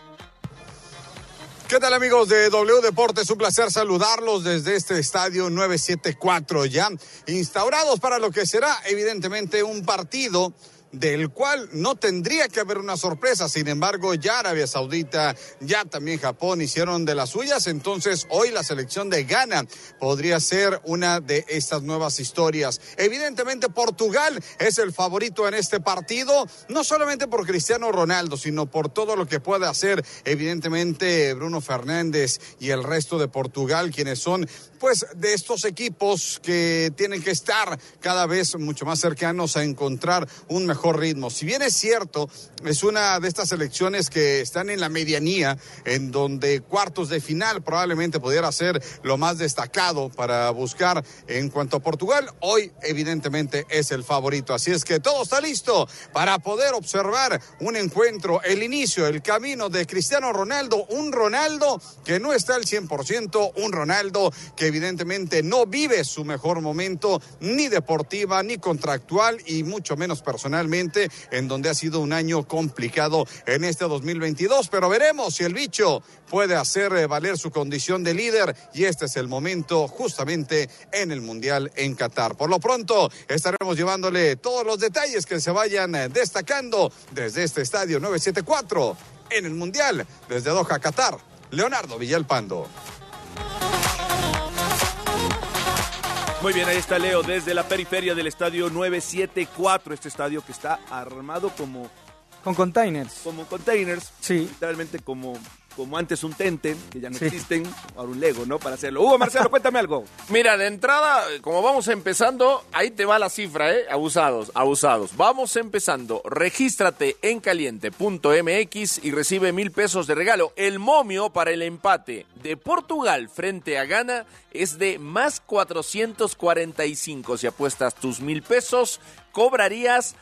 ¿Qué tal, amigos de W Deportes? Un placer saludarlos desde este estadio 974, ya instaurados para lo que será evidentemente un partido del cual no tendría que haber una sorpresa. Sin embargo, ya Arabia Saudita, ya también Japón hicieron de las suyas. Entonces, hoy la selección de Ghana podría ser una de estas nuevas historias. Evidentemente, Portugal es el favorito en este partido, no solamente por Cristiano Ronaldo, sino por todo lo que puede hacer, evidentemente, Bruno Fernández y el resto de Portugal, quienes son, pues, de estos equipos que tienen que estar cada vez mucho más cercanos a encontrar un mejor ritmo. Si bien es cierto, es una de estas selecciones que están en la medianía, en donde cuartos de final probablemente pudiera ser lo más destacado para buscar en cuanto a Portugal, hoy evidentemente es el favorito. Así es que todo está listo para poder observar un encuentro, el inicio, el camino de Cristiano Ronaldo, un Ronaldo que no está al 100%, un Ronaldo que evidentemente no vive su mejor momento, ni deportiva, ni contractual, y mucho menos personalmente, en donde ha sido un año complicado en este 2022, pero veremos si el bicho puede hacer valer su condición de líder, y este es el momento justamente en el Mundial en Qatar. Por lo pronto estaremos llevándole todos los detalles que se vayan destacando desde este estadio 974 en el Mundial, desde Doha, Qatar. Leonardo Villalpando. Muy bien, ahí está Leo desde la periferia del estadio 974, este estadio que está armado como... Con containers. Como containers, sí. Literalmente como antes un Tenten, que ya no existen, ahora un Lego, ¿no? Para hacerlo. Hugo, Marcelo, cuéntame algo. Mira, de entrada, como vamos empezando, ahí te va la cifra, Abusados. Vamos empezando. Regístrate en caliente.mx y recibe 1,000 pesos de regalo. El momio para el empate de Portugal frente a Ghana es de más 445. Si apuestas tus 1,000 pesos, cobrarías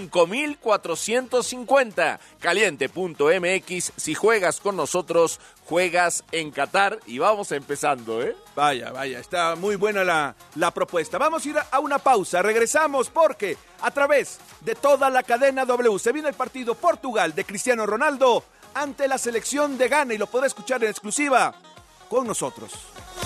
5,450. Caliente.mx. Si juegas con nosotros, juegas en Qatar, y vamos empezando, Vaya, está muy buena la propuesta. Vamos a ir a una pausa, regresamos porque a través de toda la cadena W se viene el partido Portugal de Cristiano Ronaldo ante la selección de Ghana, y lo podrá escuchar en exclusiva con nosotros.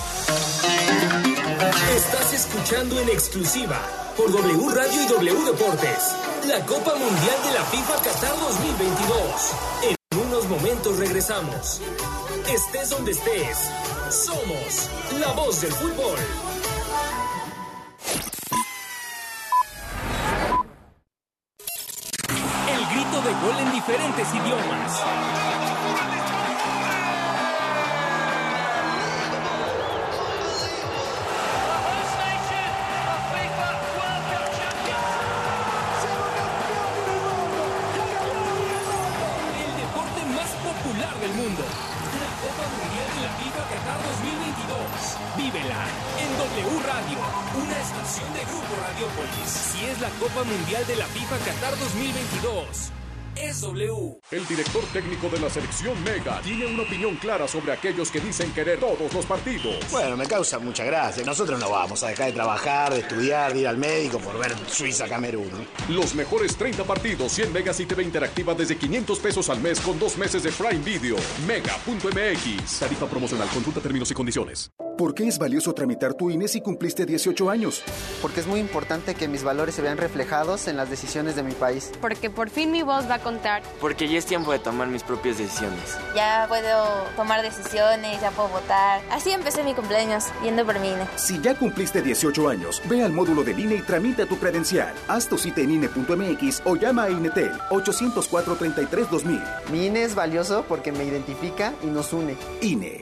Estás escuchando en exclusiva por W Radio y W Deportes la Copa Mundial de la FIFA Qatar 2022. En unos momentos regresamos. Estés donde estés, somos la voz del fútbol. El grito de gol en diferentes idiomas. Del mundo. La Copa Mundial de la FIFA Qatar 2022. Vívela en W Radio, una estación de Grupo Radiopolis. Si es la Copa Mundial de la FIFA Qatar 2022, es W. El director técnico de la selección Mega tiene una opinión clara sobre aquellos que dicen querer todos los partidos. Bueno, me causa mucha gracia. Nosotros no vamos a dejar de trabajar, de estudiar, de ir al médico por ver Suiza-Camerún. Los mejores 30 partidos, 100 megas y TV interactiva desde 500 pesos al mes con 2 meses de Prime Video. Mega.mx. Tarifa promocional. Consulta términos y condiciones. ¿Por qué es valioso tramitar tu INE si cumpliste 18 años? Porque es muy importante que mis valores se vean reflejados en las decisiones de mi país. Porque por fin mi voz va a contar. Porque ya es tiempo de tomar mis propias decisiones. Ya puedo tomar decisiones, ya puedo votar. Así empecé mi cumpleaños, yendo por mi INE. Si ya cumpliste 18 años, ve al módulo del INE y tramita tu credencial. Haz tu cita en INE.mx o llama a INETEL 804-33-2000. Mi INE es valioso porque me identifica y nos une. INE.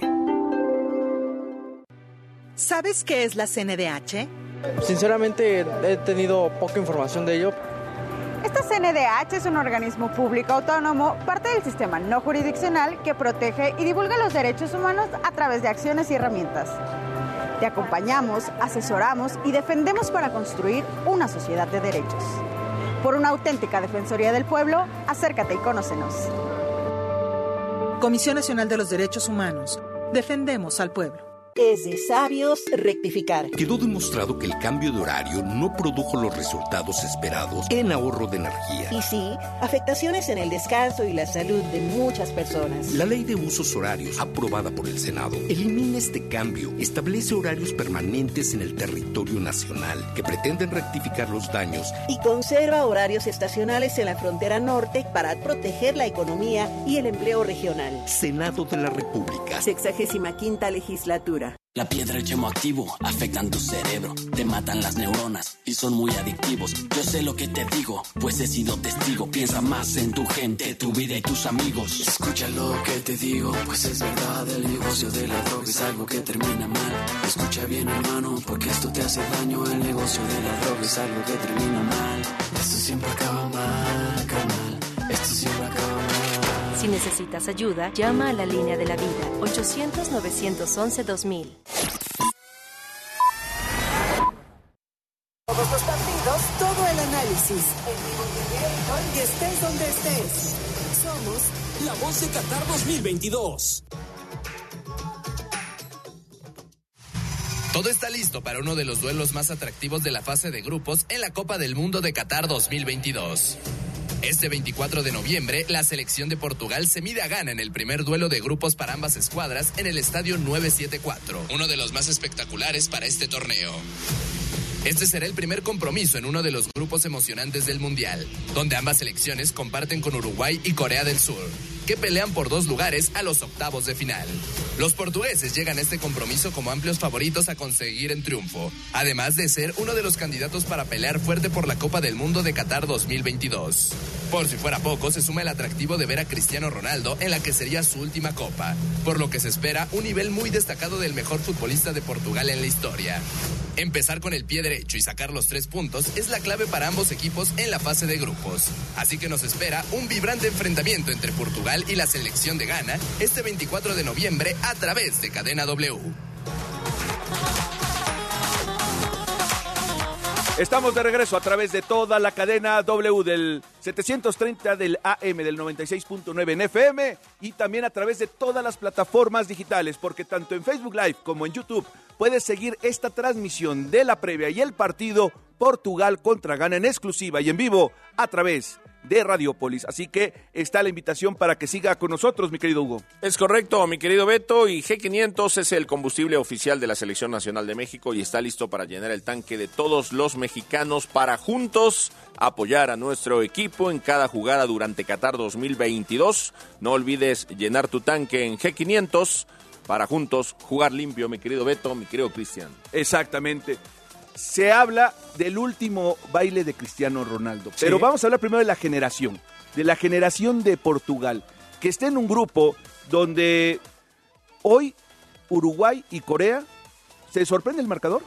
¿Sabes qué es la CNDH? Sinceramente, he tenido poca información de ello. Esta CNDH es un organismo público autónomo, parte del sistema no jurisdiccional que protege y divulga los derechos humanos a través de acciones y herramientas. Te acompañamos, asesoramos y defendemos para construir una sociedad de derechos. Por una auténtica defensoría del pueblo, acércate y conócenos. Comisión Nacional de los Derechos Humanos. Defendemos al pueblo. Es de sabios rectificar. Quedó demostrado que el cambio de horario no produjo los resultados esperados en ahorro de energía. Y sí, afectaciones en el descanso y la salud de muchas personas. La Ley de Usos Horarios, aprobada por el Senado, elimina este cambio, establece horarios permanentes en el territorio nacional que pretenden rectificar los daños y conserva horarios estacionales en la frontera norte para proteger la economía y el empleo regional. Senado de la República. 65ª legislatura. La piedra y el yemo activo afectan tu cerebro, te matan las neuronas y son muy adictivos. Yo sé lo que te digo, pues he sido testigo. Piensa más en tu gente, tu vida y tus amigos. Escucha lo que te digo, pues es verdad. El negocio de la droga es algo que termina mal. Escucha bien, hermano, porque esto te hace daño. El negocio de la droga es algo que termina mal. Esto siempre acaba mal, carnal. Esto siempre acaba mal. Si necesitas ayuda, llama a la línea de la vida, 800-911-2000. Todos los partidos, todo el análisis. En vivo y en directo, y estés donde estés. Somos la voz de Qatar 2022. Todo está listo para uno de los duelos más atractivos de la fase de grupos en la Copa del Mundo de Qatar 2022. Este 24 de noviembre, la selección de Portugal se mide a Ghana en el primer duelo de grupos para ambas escuadras en el Estadio 974, uno de los más espectaculares para este torneo. Este será el primer compromiso en uno de los grupos emocionantes del Mundial, donde ambas selecciones comparten con Uruguay y Corea del Sur, que pelean por 2 lugares a los octavos de final. Los portugueses llegan a este compromiso como amplios favoritos a conseguir el triunfo, además de ser uno de los candidatos para pelear fuerte por la Copa del Mundo de Qatar 2022. Por si fuera poco, se suma el atractivo de ver a Cristiano Ronaldo en la que sería su última Copa, por lo que se espera un nivel muy destacado del mejor futbolista de Portugal en la historia. Empezar con el pie derecho y sacar los 3 puntos es la clave para ambos equipos en la fase de grupos. Así que nos espera un vibrante enfrentamiento entre Portugal y la selección de Ghana este 24 de noviembre a través de Cadena W. Estamos de regreso a través de toda la cadena W del 730 del AM, del 96.9 en FM y también a través de todas las plataformas digitales, porque tanto en Facebook Live como en YouTube puedes seguir esta transmisión de la previa y el partido Portugal contra Ghana en exclusiva y en vivo a través de Radiopolis. Así que está la invitación para que siga con nosotros, mi querido Hugo. Es correcto, mi querido Beto, y G500 es el combustible oficial de la Selección Nacional de México y está listo para llenar el tanque de todos los mexicanos para juntos apoyar a nuestro equipo en cada jugada durante Qatar 2022. No olvides llenar tu tanque en G500 para juntos jugar limpio, mi querido Beto, mi querido Cristian. Exactamente. Se habla del último baile de Cristiano Ronaldo, pero vamos a hablar primero de la generación de Portugal, que está en un grupo donde hoy Uruguay y Corea. ¿Se sorprende el marcador?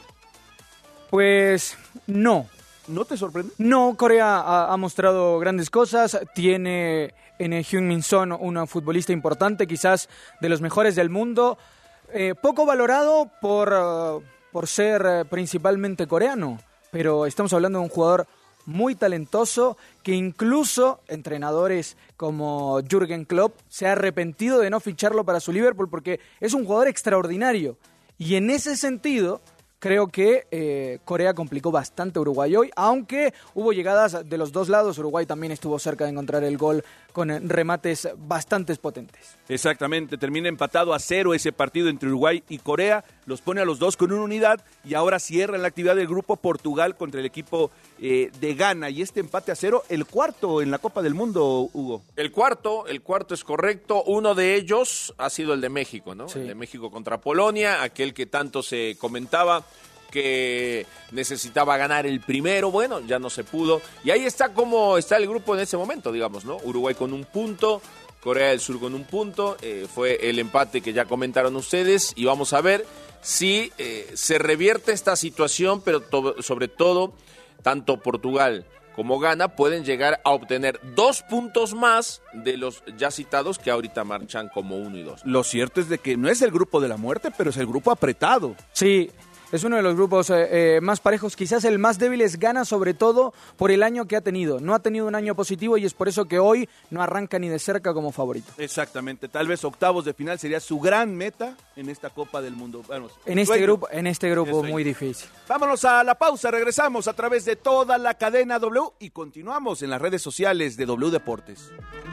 Pues no. ¿No te sorprende? No, Corea ha mostrado grandes cosas, tiene en Heung-min Son una futbolista importante, quizás de los mejores del mundo, poco valorado por ser principalmente coreano, pero estamos hablando de un jugador muy talentoso que incluso entrenadores como Jürgen Klopp se ha arrepentido de no ficharlo para su Liverpool porque es un jugador extraordinario y en ese sentido creo que Corea complicó bastante a Uruguay hoy, aunque hubo llegadas de los dos lados. Uruguay también estuvo cerca de encontrar el gol con remates bastante potentes. Exactamente, termina empatado a 0 ese partido entre Uruguay y Corea, los pone a los dos con una unidad y ahora cierran la actividad del grupo Portugal contra el equipo de Ghana y este empate a 0, el cuarto en la Copa del Mundo, Hugo. El cuarto es correcto, uno de ellos ha sido el de México, ¿no? Sí. El de México contra Polonia, aquel que tanto se comentaba que necesitaba ganar el primero, bueno, ya no se pudo, y ahí está como está el grupo en ese momento, digamos, ¿no? Uruguay con 1 punto, Corea del Sur con 1 punto, fue el empate que ya comentaron ustedes, y vamos a ver si se revierte esta situación, pero sobre todo, tanto Portugal como Ghana pueden llegar a obtener 2 puntos más de los ya citados que ahorita marchan como 1 y 2. Lo cierto es de que no es el grupo de la muerte, pero es el grupo apretado. Sí, Es uno de los grupos más parejos, quizás el más débil es Ghana, sobre todo por el año que ha tenido. No ha tenido un año positivo y es por eso que hoy no arranca ni de cerca como favorito. Exactamente, tal vez octavos de final sería su gran meta en esta Copa del Mundo. Vamos, en este grupo muy difícil. Vámonos a la pausa, regresamos a través de toda la cadena W y continuamos en las redes sociales de W Deportes.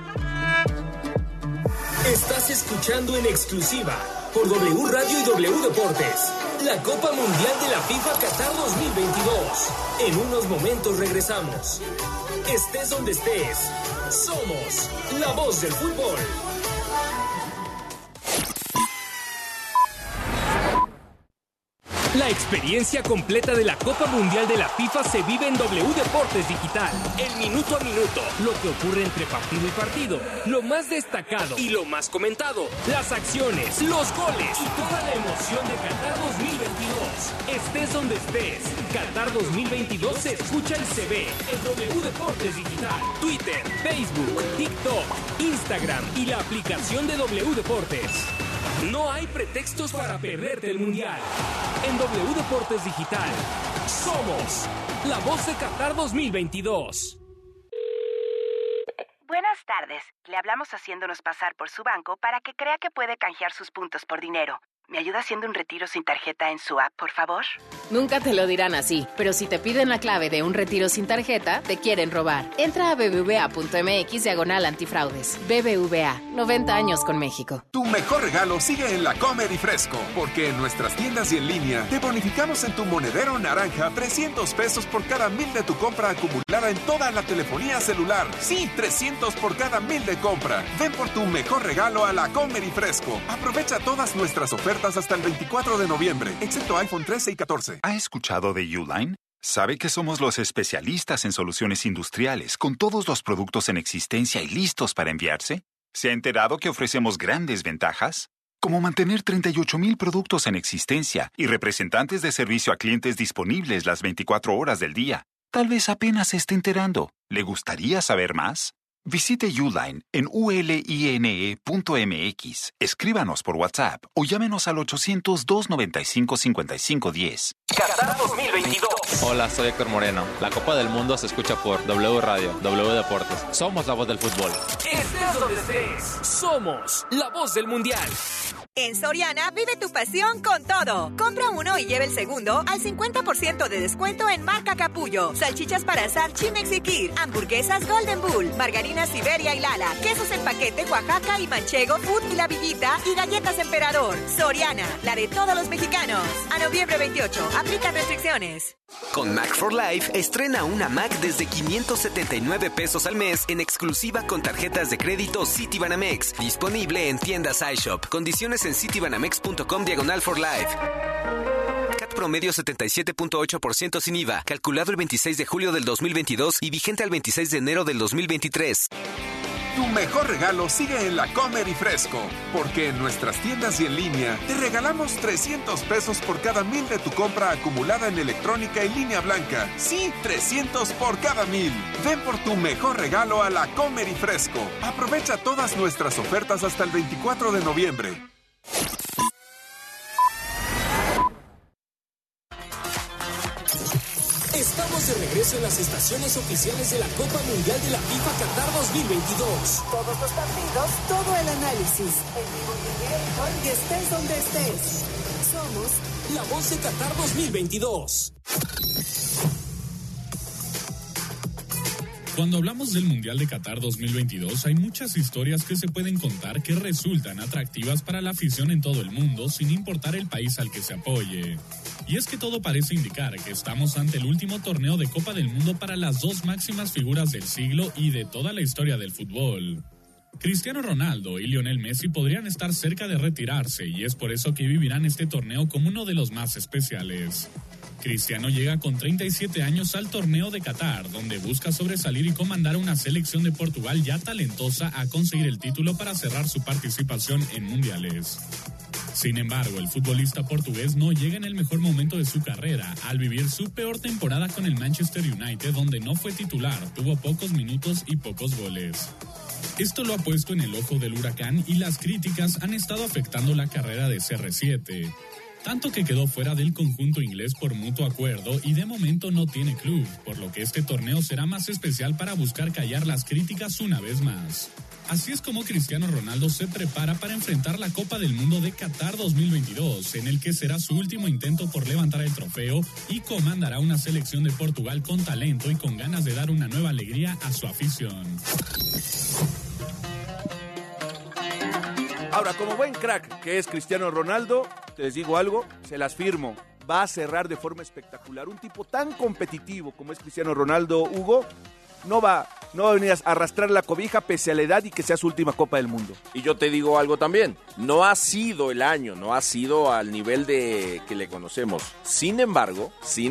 Estás escuchando en exclusiva por W Radio y W Deportes la Copa Mundial de la FIFA Qatar 2022. En unos momentos regresamos. Estés donde estés, somos la voz del fútbol. La experiencia completa de la Copa Mundial de la FIFA se vive en W Deportes Digital. El minuto a minuto, lo que ocurre entre partido y partido, lo más destacado y lo más comentado, las acciones, los goles y toda la emoción de Qatar 2022. Estés donde estés, Qatar 2022 se escucha y se ve en W Deportes Digital, Twitter, Facebook, TikTok, Instagram y la aplicación de W Deportes. No hay pretextos para perderte el Mundial. En W Deportes Digital, somos la voz de Qatar 2022. Buenas tardes. Le hablamos haciéndonos pasar por su banco para que crea que puede canjear sus puntos por dinero. ¿Me ayuda haciendo un retiro sin tarjeta en su app, por favor? Nunca te lo dirán así, pero si te piden la clave de un retiro sin tarjeta, te quieren robar. Entra a bbva.mx/antifraudes. BBVA, 90 años con México. Tu mejor regalo sigue en La Comer y Fresco, porque en nuestras tiendas y en línea te bonificamos en tu monedero naranja 300 pesos por cada 1,000 de tu compra acumulada en toda la telefonía celular. Sí, 300 por cada 1,000 de compra. Ven por tu mejor regalo a La Comer y Fresco. Aprovecha todas nuestras ofertas hasta el 24 de noviembre, excepto iPhone 13 y 14. ¿Ha escuchado de Uline? Sabe que somos los especialistas en soluciones industriales, con todos los productos en existencia y listos para enviarse. ¿Se ha enterado que ofrecemos grandes ventajas? Como mantener 38,000 productos en existencia y representantes de servicio a clientes disponibles las 24 horas del día. Tal vez apenas se esté enterando. ¿Le gustaría saber más? Visite Uline en uline.mx, escríbanos por WhatsApp o llámenos al 800-295-5510. Qatar 2022. Hola, soy Héctor Moreno. La Copa del Mundo se escucha por W Radio, W Deportes. Somos la voz del fútbol. Estés donde estés, somos la voz del Mundial. En Soriana, vive tu pasión con todo. Compra uno y lleve el segundo al 50% de descuento en marca Capullo. Salchichas para asar Chimex y Kir. Hamburguesas Golden Bull. Margarinas Siberia y Lala. Quesos en paquete Oaxaca y Manchego, Food y La Villita. Y galletas Emperador. Soriana, la de todos los mexicanos. A noviembre 28. Aplica restricciones. Con Mac for Life, estrena una Mac desde 579 pesos al mes en exclusiva con tarjetas de crédito Citibanamex. Disponible en tiendas iShop. Condiciones en citibanamex.com/for-life. CAT promedio 77.8% sin IVA. Calculado el 26 de julio del 2022 y vigente al 26 de enero del 2023. Tu mejor regalo sigue en La Comer y Fresco, porque en nuestras tiendas y en línea te regalamos 300 pesos por cada 1,000 de tu compra acumulada en electrónica y línea blanca. Sí, 300 por cada 1,000. Ven por tu mejor regalo a La Comer y Fresco. Aprovecha todas nuestras ofertas hasta el 24 de noviembre. Estamos de regreso en las estaciones oficiales de la Copa Mundial de la FIFA Qatar 2022. Todos los partidos, todo el análisis. En vivo y en directo, y estés donde estés. Somos la voz de Qatar 2022. Cuando hablamos del Mundial de Qatar 2022, hay muchas historias que se pueden contar que resultan atractivas para la afición en todo el mundo, sin importar el país al que se apoye. Y es que todo parece indicar que estamos ante el último torneo de Copa del Mundo para las dos máximas figuras del siglo y de toda la historia del fútbol. Cristiano Ronaldo y Lionel Messi podrían estar cerca de retirarse y es por eso que vivirán este torneo como uno de los más especiales. Cristiano llega con 37 años al torneo de Qatar, donde busca sobresalir y comandar una selección de Portugal ya talentosa a conseguir el título para cerrar su participación en mundiales. Sin embargo, el futbolista portugués no llega en el mejor momento de su carrera, al vivir su peor temporada con el Manchester United, donde no fue titular, tuvo pocos minutos y pocos goles. Esto lo ha puesto en el ojo del huracán y las críticas han estado afectando la carrera de CR7. tanto que quedó fuera del conjunto inglés por mutuo acuerdo y de momento no tiene club, por lo que este torneo será más especial para buscar callar las críticas una vez más. Así es como Cristiano Ronaldo se prepara para enfrentar la Copa del Mundo de Qatar 2022, en el que será su último intento por levantar el trofeo y comandará una selección de Portugal con talento y con ganas de dar una nueva alegría a su afición. Ahora, como buen crack que es Cristiano Ronaldo, les digo algo, se las firmo, va a cerrar de forma espectacular. Un tipo tan competitivo como es Cristiano Ronaldo, Hugo, no va a venir a arrastrar la cobija pese a la edad y que sea su última Copa del Mundo. Y yo te digo algo también, no ha sido el año, no ha sido al nivel de que le conocemos. Sin embargo,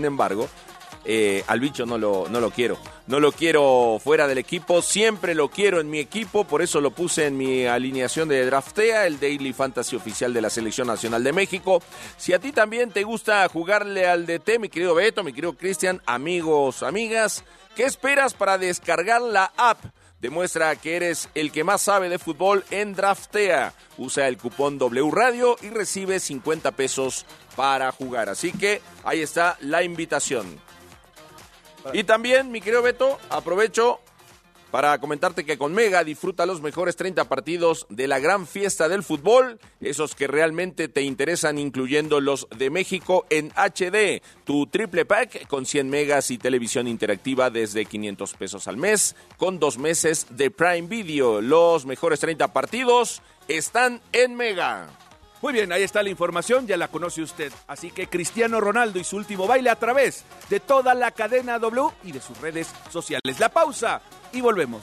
al bicho no lo quiero fuera del equipo, siempre lo quiero en mi equipo, por eso lo puse en mi alineación de Draftea, el Daily Fantasy oficial de la Selección Nacional de México. Si a ti también te gusta jugarle al DT, mi querido Beto, mi querido Cristian, amigos, amigas, ¿qué esperas para descargar la app? Demuestra que eres el que más sabe de fútbol en Draftea. Usa el cupón W Radio y recibe 50 pesos para jugar. Así que ahí está la invitación. Y también, mi querido Beto, aprovecho para comentarte que con Mega disfruta los mejores 30 partidos de la gran fiesta del fútbol, esos que realmente te interesan, incluyendo los de México en HD, tu triple pack con 100 megas y televisión interactiva desde 500 pesos al mes, con 2 meses de Prime Video. Los mejores 30 partidos están en Mega. Muy bien, ahí está la información, ya la conoce usted. Así que Cristiano Ronaldo y su último baile a través de toda la cadena W y de sus redes sociales. La pausa y volvemos.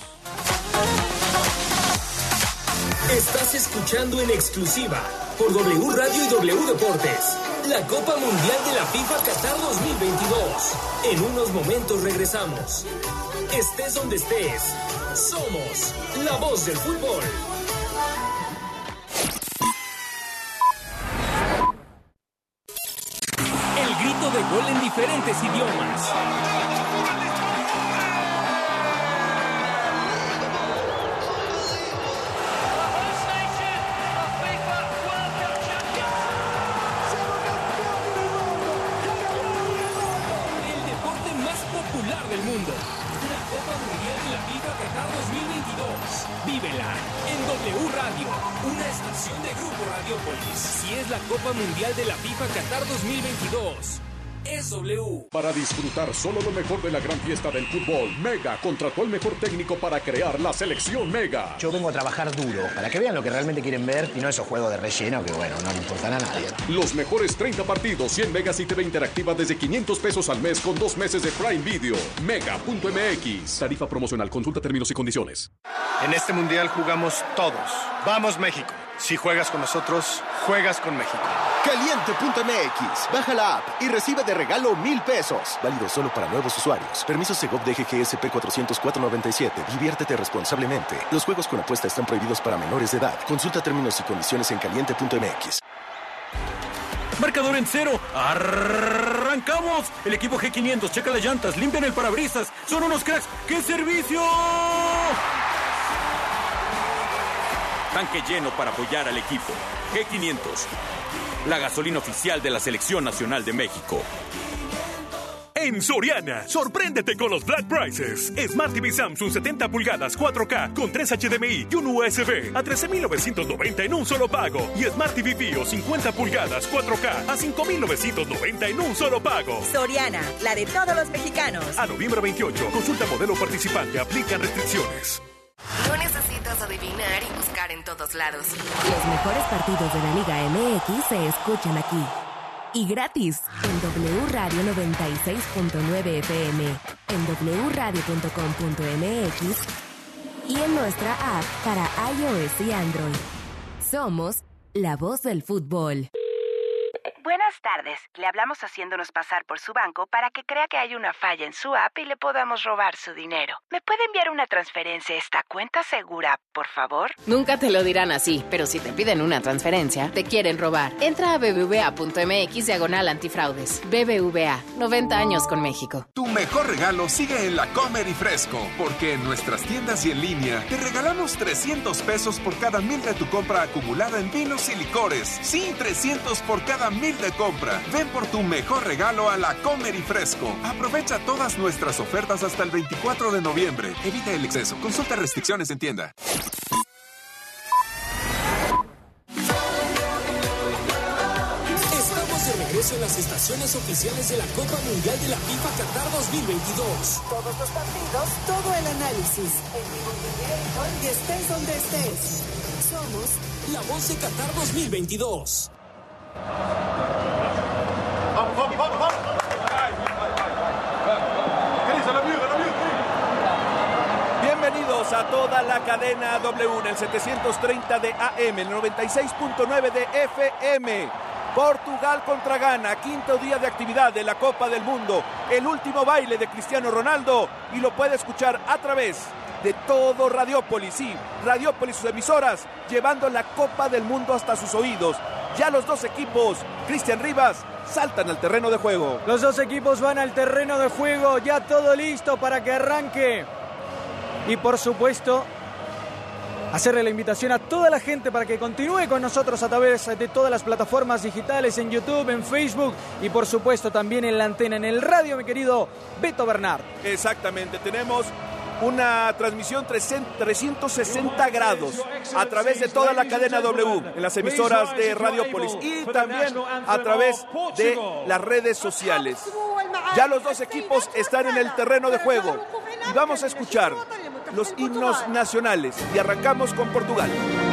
Estás escuchando en exclusiva por W Radio y W Deportes la Copa Mundial de la FIFA Qatar 2022. En unos momentos regresamos. Estés donde estés, somos la voz del fútbol. El grito de gol en diferentes idiomas. El deporte más popular del mundo. La Copa Mundial de la FIFA Qatar 2022. Vívela en W Radio, una estación de Grupo Radiopolis. Si es la Copa Mundial de la FIFA Qatar 2022, es W. Para disfrutar solo lo mejor de la gran fiesta del fútbol, Mega contrató al mejor técnico para crear la selección Mega. Yo vengo a trabajar duro, para que vean lo que realmente quieren ver y no esos juegos de relleno que, bueno, no le importan a nadie. Los mejores 30 partidos, 100 megas y TV interactiva desde 500 pesos al mes con 2 meses de Prime Video. Mega.mx. Tarifa promocional. Consulta términos y condiciones. En este mundial jugamos todos. ¡Vamos, México! Si juegas con nosotros, juegas con México. Caliente.mx. Baja la app y recibe de regalo 1,000 pesos. Válido solo para nuevos usuarios. Permiso Segov DGGSP 400-497. Diviértete responsablemente. Los juegos con apuesta están prohibidos para menores de edad. Consulta términos y condiciones en Caliente.mx. Marcador en 0. ¡Arrancamos! El equipo G500 checa las llantas, limpian el parabrisas. Son unos cracks. ¡Qué servicio! Tanque lleno para apoyar al equipo. G500, la gasolina oficial de la Selección Nacional de México. En Soriana, sorpréndete con los Black Prices. Smart TV Samsung 70 pulgadas 4K con 3 HDMI y un USB a 13,990 en un solo pago. Y Smart TV Bio 50 pulgadas 4K a 5,990 en un solo pago. Soriana, la de todos los mexicanos. A noviembre 28, consulta modelo participante, aplican restricciones. No necesitas adivinar y buscar en todos lados. Los mejores partidos de la Liga MX se escuchan aquí. Y gratis en W Radio 96.9 FM, en wradio.com.mx y en nuestra app para iOS y Android. Somos la voz del fútbol. Buenas tardes. Le hablamos haciéndonos pasar por su banco para que crea que hay una falla en su app y le podamos robar su dinero. ¿Me puede enviar una transferencia a esta cuenta segura, por favor? Nunca te lo dirán así, pero si te piden una transferencia, te quieren robar. Entra a bbva.mx/antifraudes. BBVA, 90 años con México. Tu mejor regalo sigue en La Comer y Fresco, porque en nuestras tiendas y en línea te regalamos 300 pesos por cada 1,000 de tu compra acumulada en vinos y licores. Sí, 300 por cada 1,000 de compra. Ven por tu mejor regalo a La Comer y Fresco. Aprovecha todas nuestras ofertas hasta el 24 de noviembre. Evita el exceso. Consulta restricciones en tienda. Estamos de regreso en las estaciones oficiales de la Copa Mundial de la FIFA Qatar 2022. Todos los partidos, todo el análisis. En vivo y en directo, y estés donde estés. Somos la voz de Qatar 2022. Bienvenidos a toda la cadena W en el 730 de AM, el 96.9 de FM. Portugal contra Ghana, quinto día de actividad de la Copa del Mundo, el último baile de Cristiano Ronaldo, y lo puede escuchar a través de todo Radiópolis, sí, Radiópolis, sus emisoras, llevando la Copa del Mundo hasta sus oídos. Ya los dos equipos, Cristian Rivas, saltan al terreno de juego. Los dos equipos van al terreno de juego, ya todo listo para que arranque. Y por supuesto, hacerle la invitación a toda la gente para que continúe con nosotros a través de todas las plataformas digitales, en YouTube, en Facebook y por supuesto también en la antena, en el radio, mi querido Beto Bernard. Exactamente, tenemos una transmisión 360 grados a través de toda la cadena W, en las emisoras de Radiópolis y también a través de las redes sociales. Ya los dos equipos están en el terreno de juego y vamos a escuchar los himnos nacionales y arrancamos con Portugal.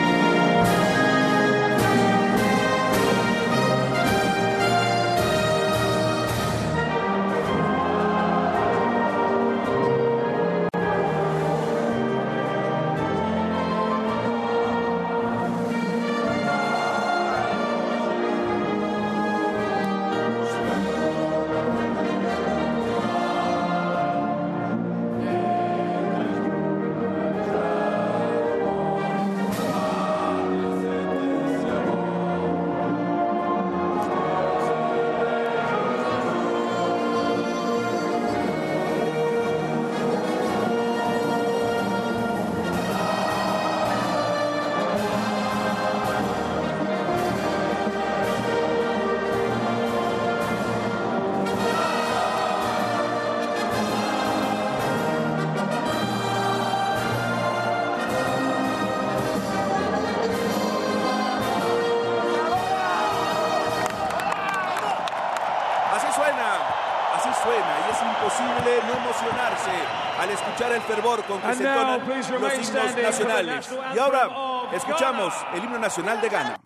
Al escuchar el fervor con que se entonan los himnos nacionales. Y ahora escuchamos el himno nacional de Ghana.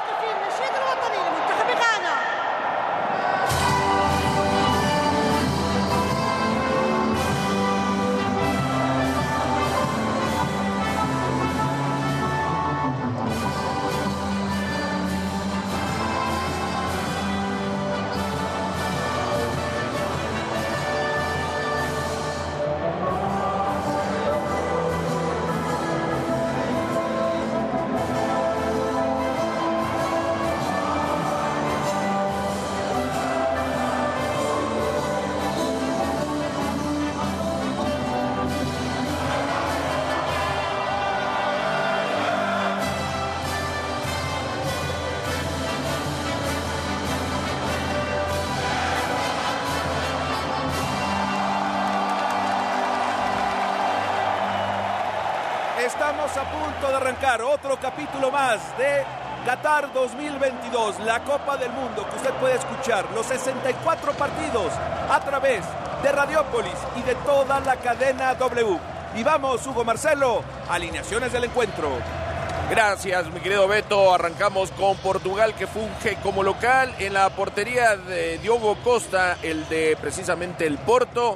Estamos a punto de arrancar otro capítulo más de Qatar 2022, la Copa del Mundo, que usted puede escuchar los 64 partidos a través de Radiópolis y de toda la cadena W. Y vamos, Hugo Marcelo, alineaciones del encuentro. Gracias, mi querido Beto. Arrancamos con Portugal, que funge como local. En la portería de Diogo Costa, el de precisamente el Porto.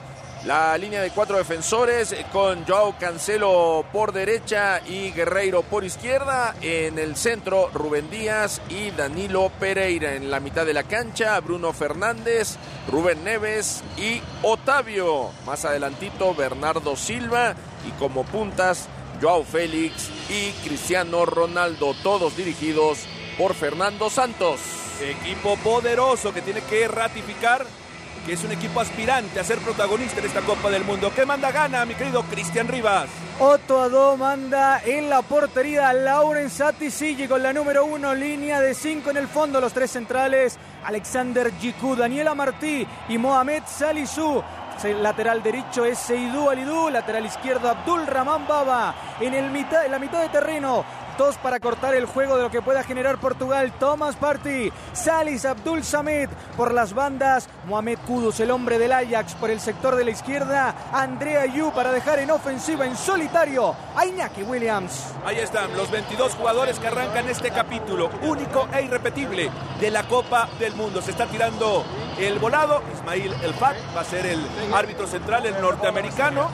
La línea de 4 defensores con Joao Cancelo por derecha y Guerreiro por izquierda. En el centro, Rubén Díaz y Danilo Pereira. En la mitad de la cancha, Bruno Fernández, Rubén Neves y Otavio. Más adelantito, Bernardo Silva. Y como puntas, Joao Félix y Cristiano Ronaldo. Todos dirigidos por Fernando Santos. Equipo poderoso que tiene que ratificar que es un equipo aspirante a ser protagonista en esta Copa del Mundo. ¿Qué manda Ghana, mi querido Cristian Rivas? Otto Addo manda en la portería, Lauren Satisigi con la número 1, línea de 5 en el fondo, los 3 centrales, Alexander Gikou, Daniela Martí y Mohamed Salisu. Lateral derecho es Seydou Alidou, lateral izquierdo Abdul Rahman Baba. En la mitad de terreno, 2 para cortar el juego de lo que pueda generar Portugal, Thomas Partey, Salis Abdul Samed por las bandas, Mohamed Kudus, el hombre del Ajax, por el sector de la izquierda, Andrea Ayew para dejar en ofensiva en solitario a Iñaki Williams. Ahí están los 22 jugadores que arrancan este capítulo único e irrepetible de la Copa del Mundo. Se está tirando el volado, Ismail El Fat va a ser el árbitro central, el norteamericano.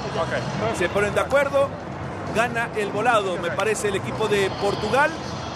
Se ponen de acuerdo. Gana el volado, me parece, el equipo de Portugal.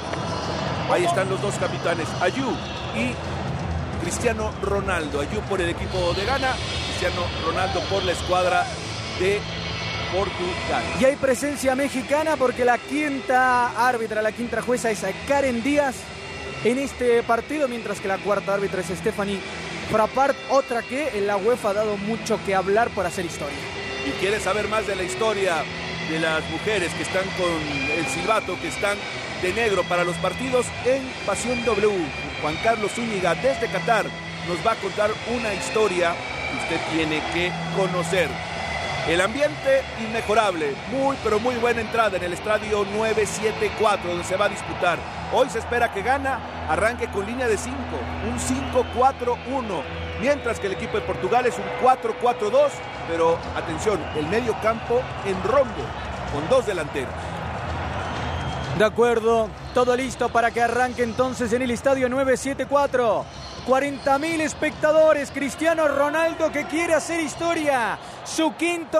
Ahí están los dos capitanes, Ayew y Cristiano Ronaldo. Ayew por el equipo de Ghana, Cristiano Ronaldo por la escuadra de Portugal. Y hay presencia mexicana porque la quinta árbitra, la quinta jueza es Karen Díaz en este partido, mientras que la cuarta árbitra es Stephanie Frappart, otra que en la UEFA ha dado mucho que hablar por hacer historia. ¿Y quieres saber más de la historia de las mujeres que están con el silbato, que están de negro para los partidos? En Pasión W, Juan Carlos Zúñiga desde Qatar nos va a contar una historia que usted tiene que conocer. El ambiente inmejorable, muy pero muy buena entrada en el estadio 974 donde se va a disputar. Hoy se espera que Ghana arranque con línea de 5, un 5-4-1, mientras que el equipo de Portugal es un 4-4-2, pero atención, el medio campo en rombo, con 2 delanteros. De acuerdo, todo listo para que arranque entonces en el estadio 974. 40.000 espectadores, Cristiano Ronaldo que quiere hacer historia, su quinto